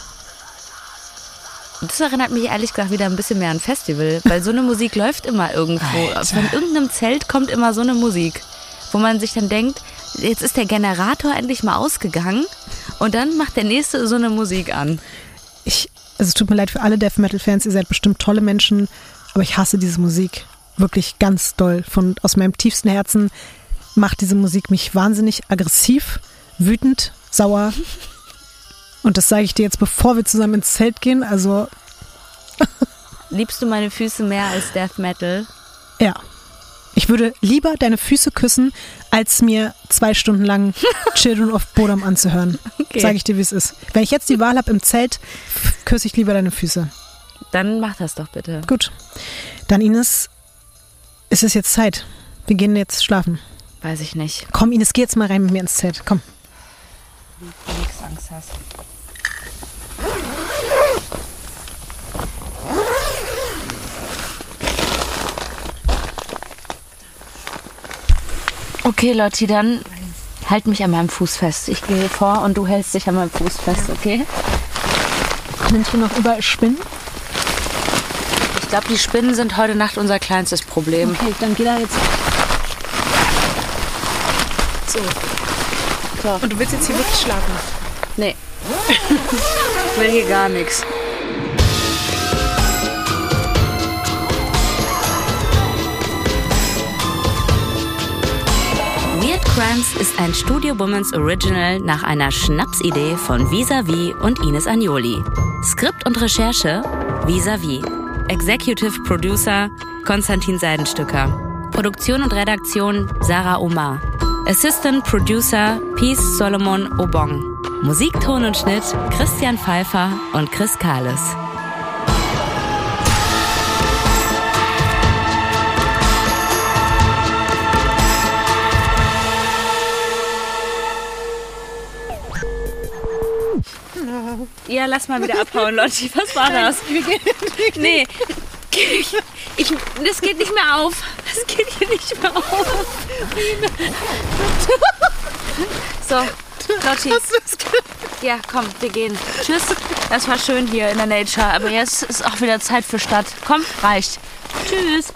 Das erinnert mich ehrlich gesagt wieder ein bisschen mehr an Festival, weil so eine Musik läuft immer irgendwo. Alter. Von irgendeinem Zelt kommt immer so eine Musik, wo man sich dann denkt, jetzt ist der Generator endlich mal ausgegangen und dann macht der Nächste so eine Musik an. Ich, also es tut mir leid für alle Death Metal Fans, ihr seid bestimmt tolle Menschen, aber ich hasse diese Musik wirklich ganz doll. Von, aus meinem tiefsten Herzen macht diese Musik mich wahnsinnig aggressiv, wütend, sauer. Und das sage ich dir jetzt, bevor wir zusammen ins Zelt gehen. Also liebst du meine Füße mehr als Death Metal? Ja. Ich würde lieber deine Füße küssen, als mir zwei Stunden lang Children of Bodom anzuhören. Okay. Sage ich dir, wie es ist. Wenn ich jetzt die Wahl habe im Zelt, küsse ich lieber deine Füße. Dann mach das doch bitte. Gut. Dann, Ines, ist es jetzt Zeit. Wir gehen jetzt schlafen. Weiß ich nicht. Komm, Ines, geh jetzt mal rein mit mir ins Zelt. Komm. du nichts Angst hast. Okay, Lotti, dann halt mich an meinem Fuß fest. Ich gehe vor und du hältst dich an meinem Fuß fest, okay? Sind hier noch überall Spinnen? Ich glaube, die Spinnen sind heute Nacht unser kleinstes Problem. Okay, dann geh da jetzt. So. so. Und du willst jetzt hier wirklich schlafen? Nee. Ich will hier gar nichts. Weird Crimes ist ein Studio Bummens Original nach einer Schnapsidee von Vis-a-vis und Ines Agnoli. Skript und Recherche Vis-a-vis. Executive Producer Konstantin Seidenstücker. Produktion und Redaktion Sarah Omar. Assistant Producer Peace Solomon Obong. Musik, Ton und Schnitt Christian Pfeiffer und Chris Kahles. Ja, lass mal wieder abhauen, Lotti. Was war das? Nee, ich, ich, das geht nicht mehr auf. Das geht hier nicht mehr auf. So, Lotti. Ja, komm, wir gehen. Tschüss. Das war schön hier in der Nature, aber jetzt ist auch wieder Zeit für Stadt. Komm, reicht. Tschüss.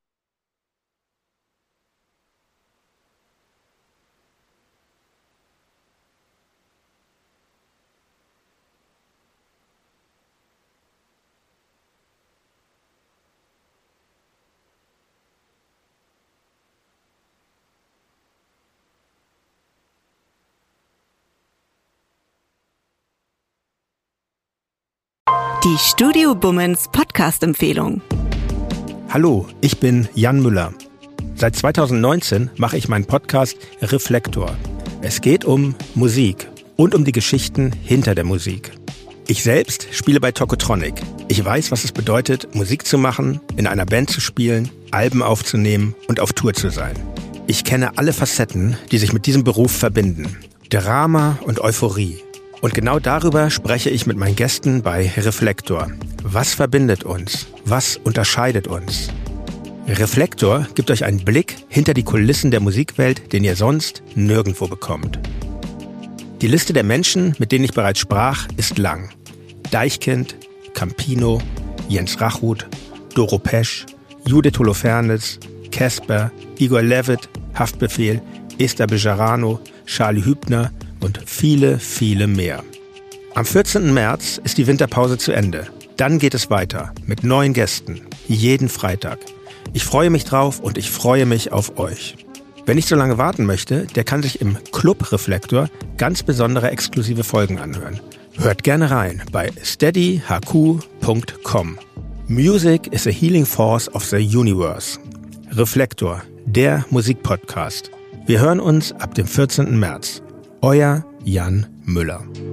Die Studio Bummens Podcast-Empfehlung. Hallo, ich bin Jan Müller. Seit zweitausendneunzehn mache ich meinen Podcast Reflektor. Es geht um Musik und um die Geschichten hinter der Musik. Ich selbst spiele bei Tokotronic. Ich weiß, was es bedeutet, Musik zu machen, in einer Band zu spielen, Alben aufzunehmen und auf Tour zu sein. Ich kenne alle Facetten, die sich mit diesem Beruf verbinden. Drama und Euphorie. Und genau darüber spreche ich mit meinen Gästen bei Reflektor. Was verbindet uns? Was unterscheidet uns? Reflektor gibt euch einen Blick hinter die Kulissen der Musikwelt, den ihr sonst nirgendwo bekommt. Die Liste der Menschen, mit denen ich bereits sprach, ist lang. Deichkind, Campino, Jens Rachut, Doro Pesch, Judith Holofernes, Casper, Igor Levit, Haftbefehl, Esther Bejarano, Charlie Hübner und viele, viele mehr. Am vierzehnten März ist die Winterpause zu Ende. Dann geht es weiter mit neuen Gästen, jeden Freitag. Ich freue mich drauf und ich freue mich auf euch. Wer nicht so lange warten möchte, der kann sich im Club Reflektor ganz besondere exklusive Folgen anhören. Hört gerne rein bei steady h q punkt com. Music is a healing force of the universe. Reflektor, der Musikpodcast. Wir hören uns ab dem vierzehnten März. Euer Jan Müller.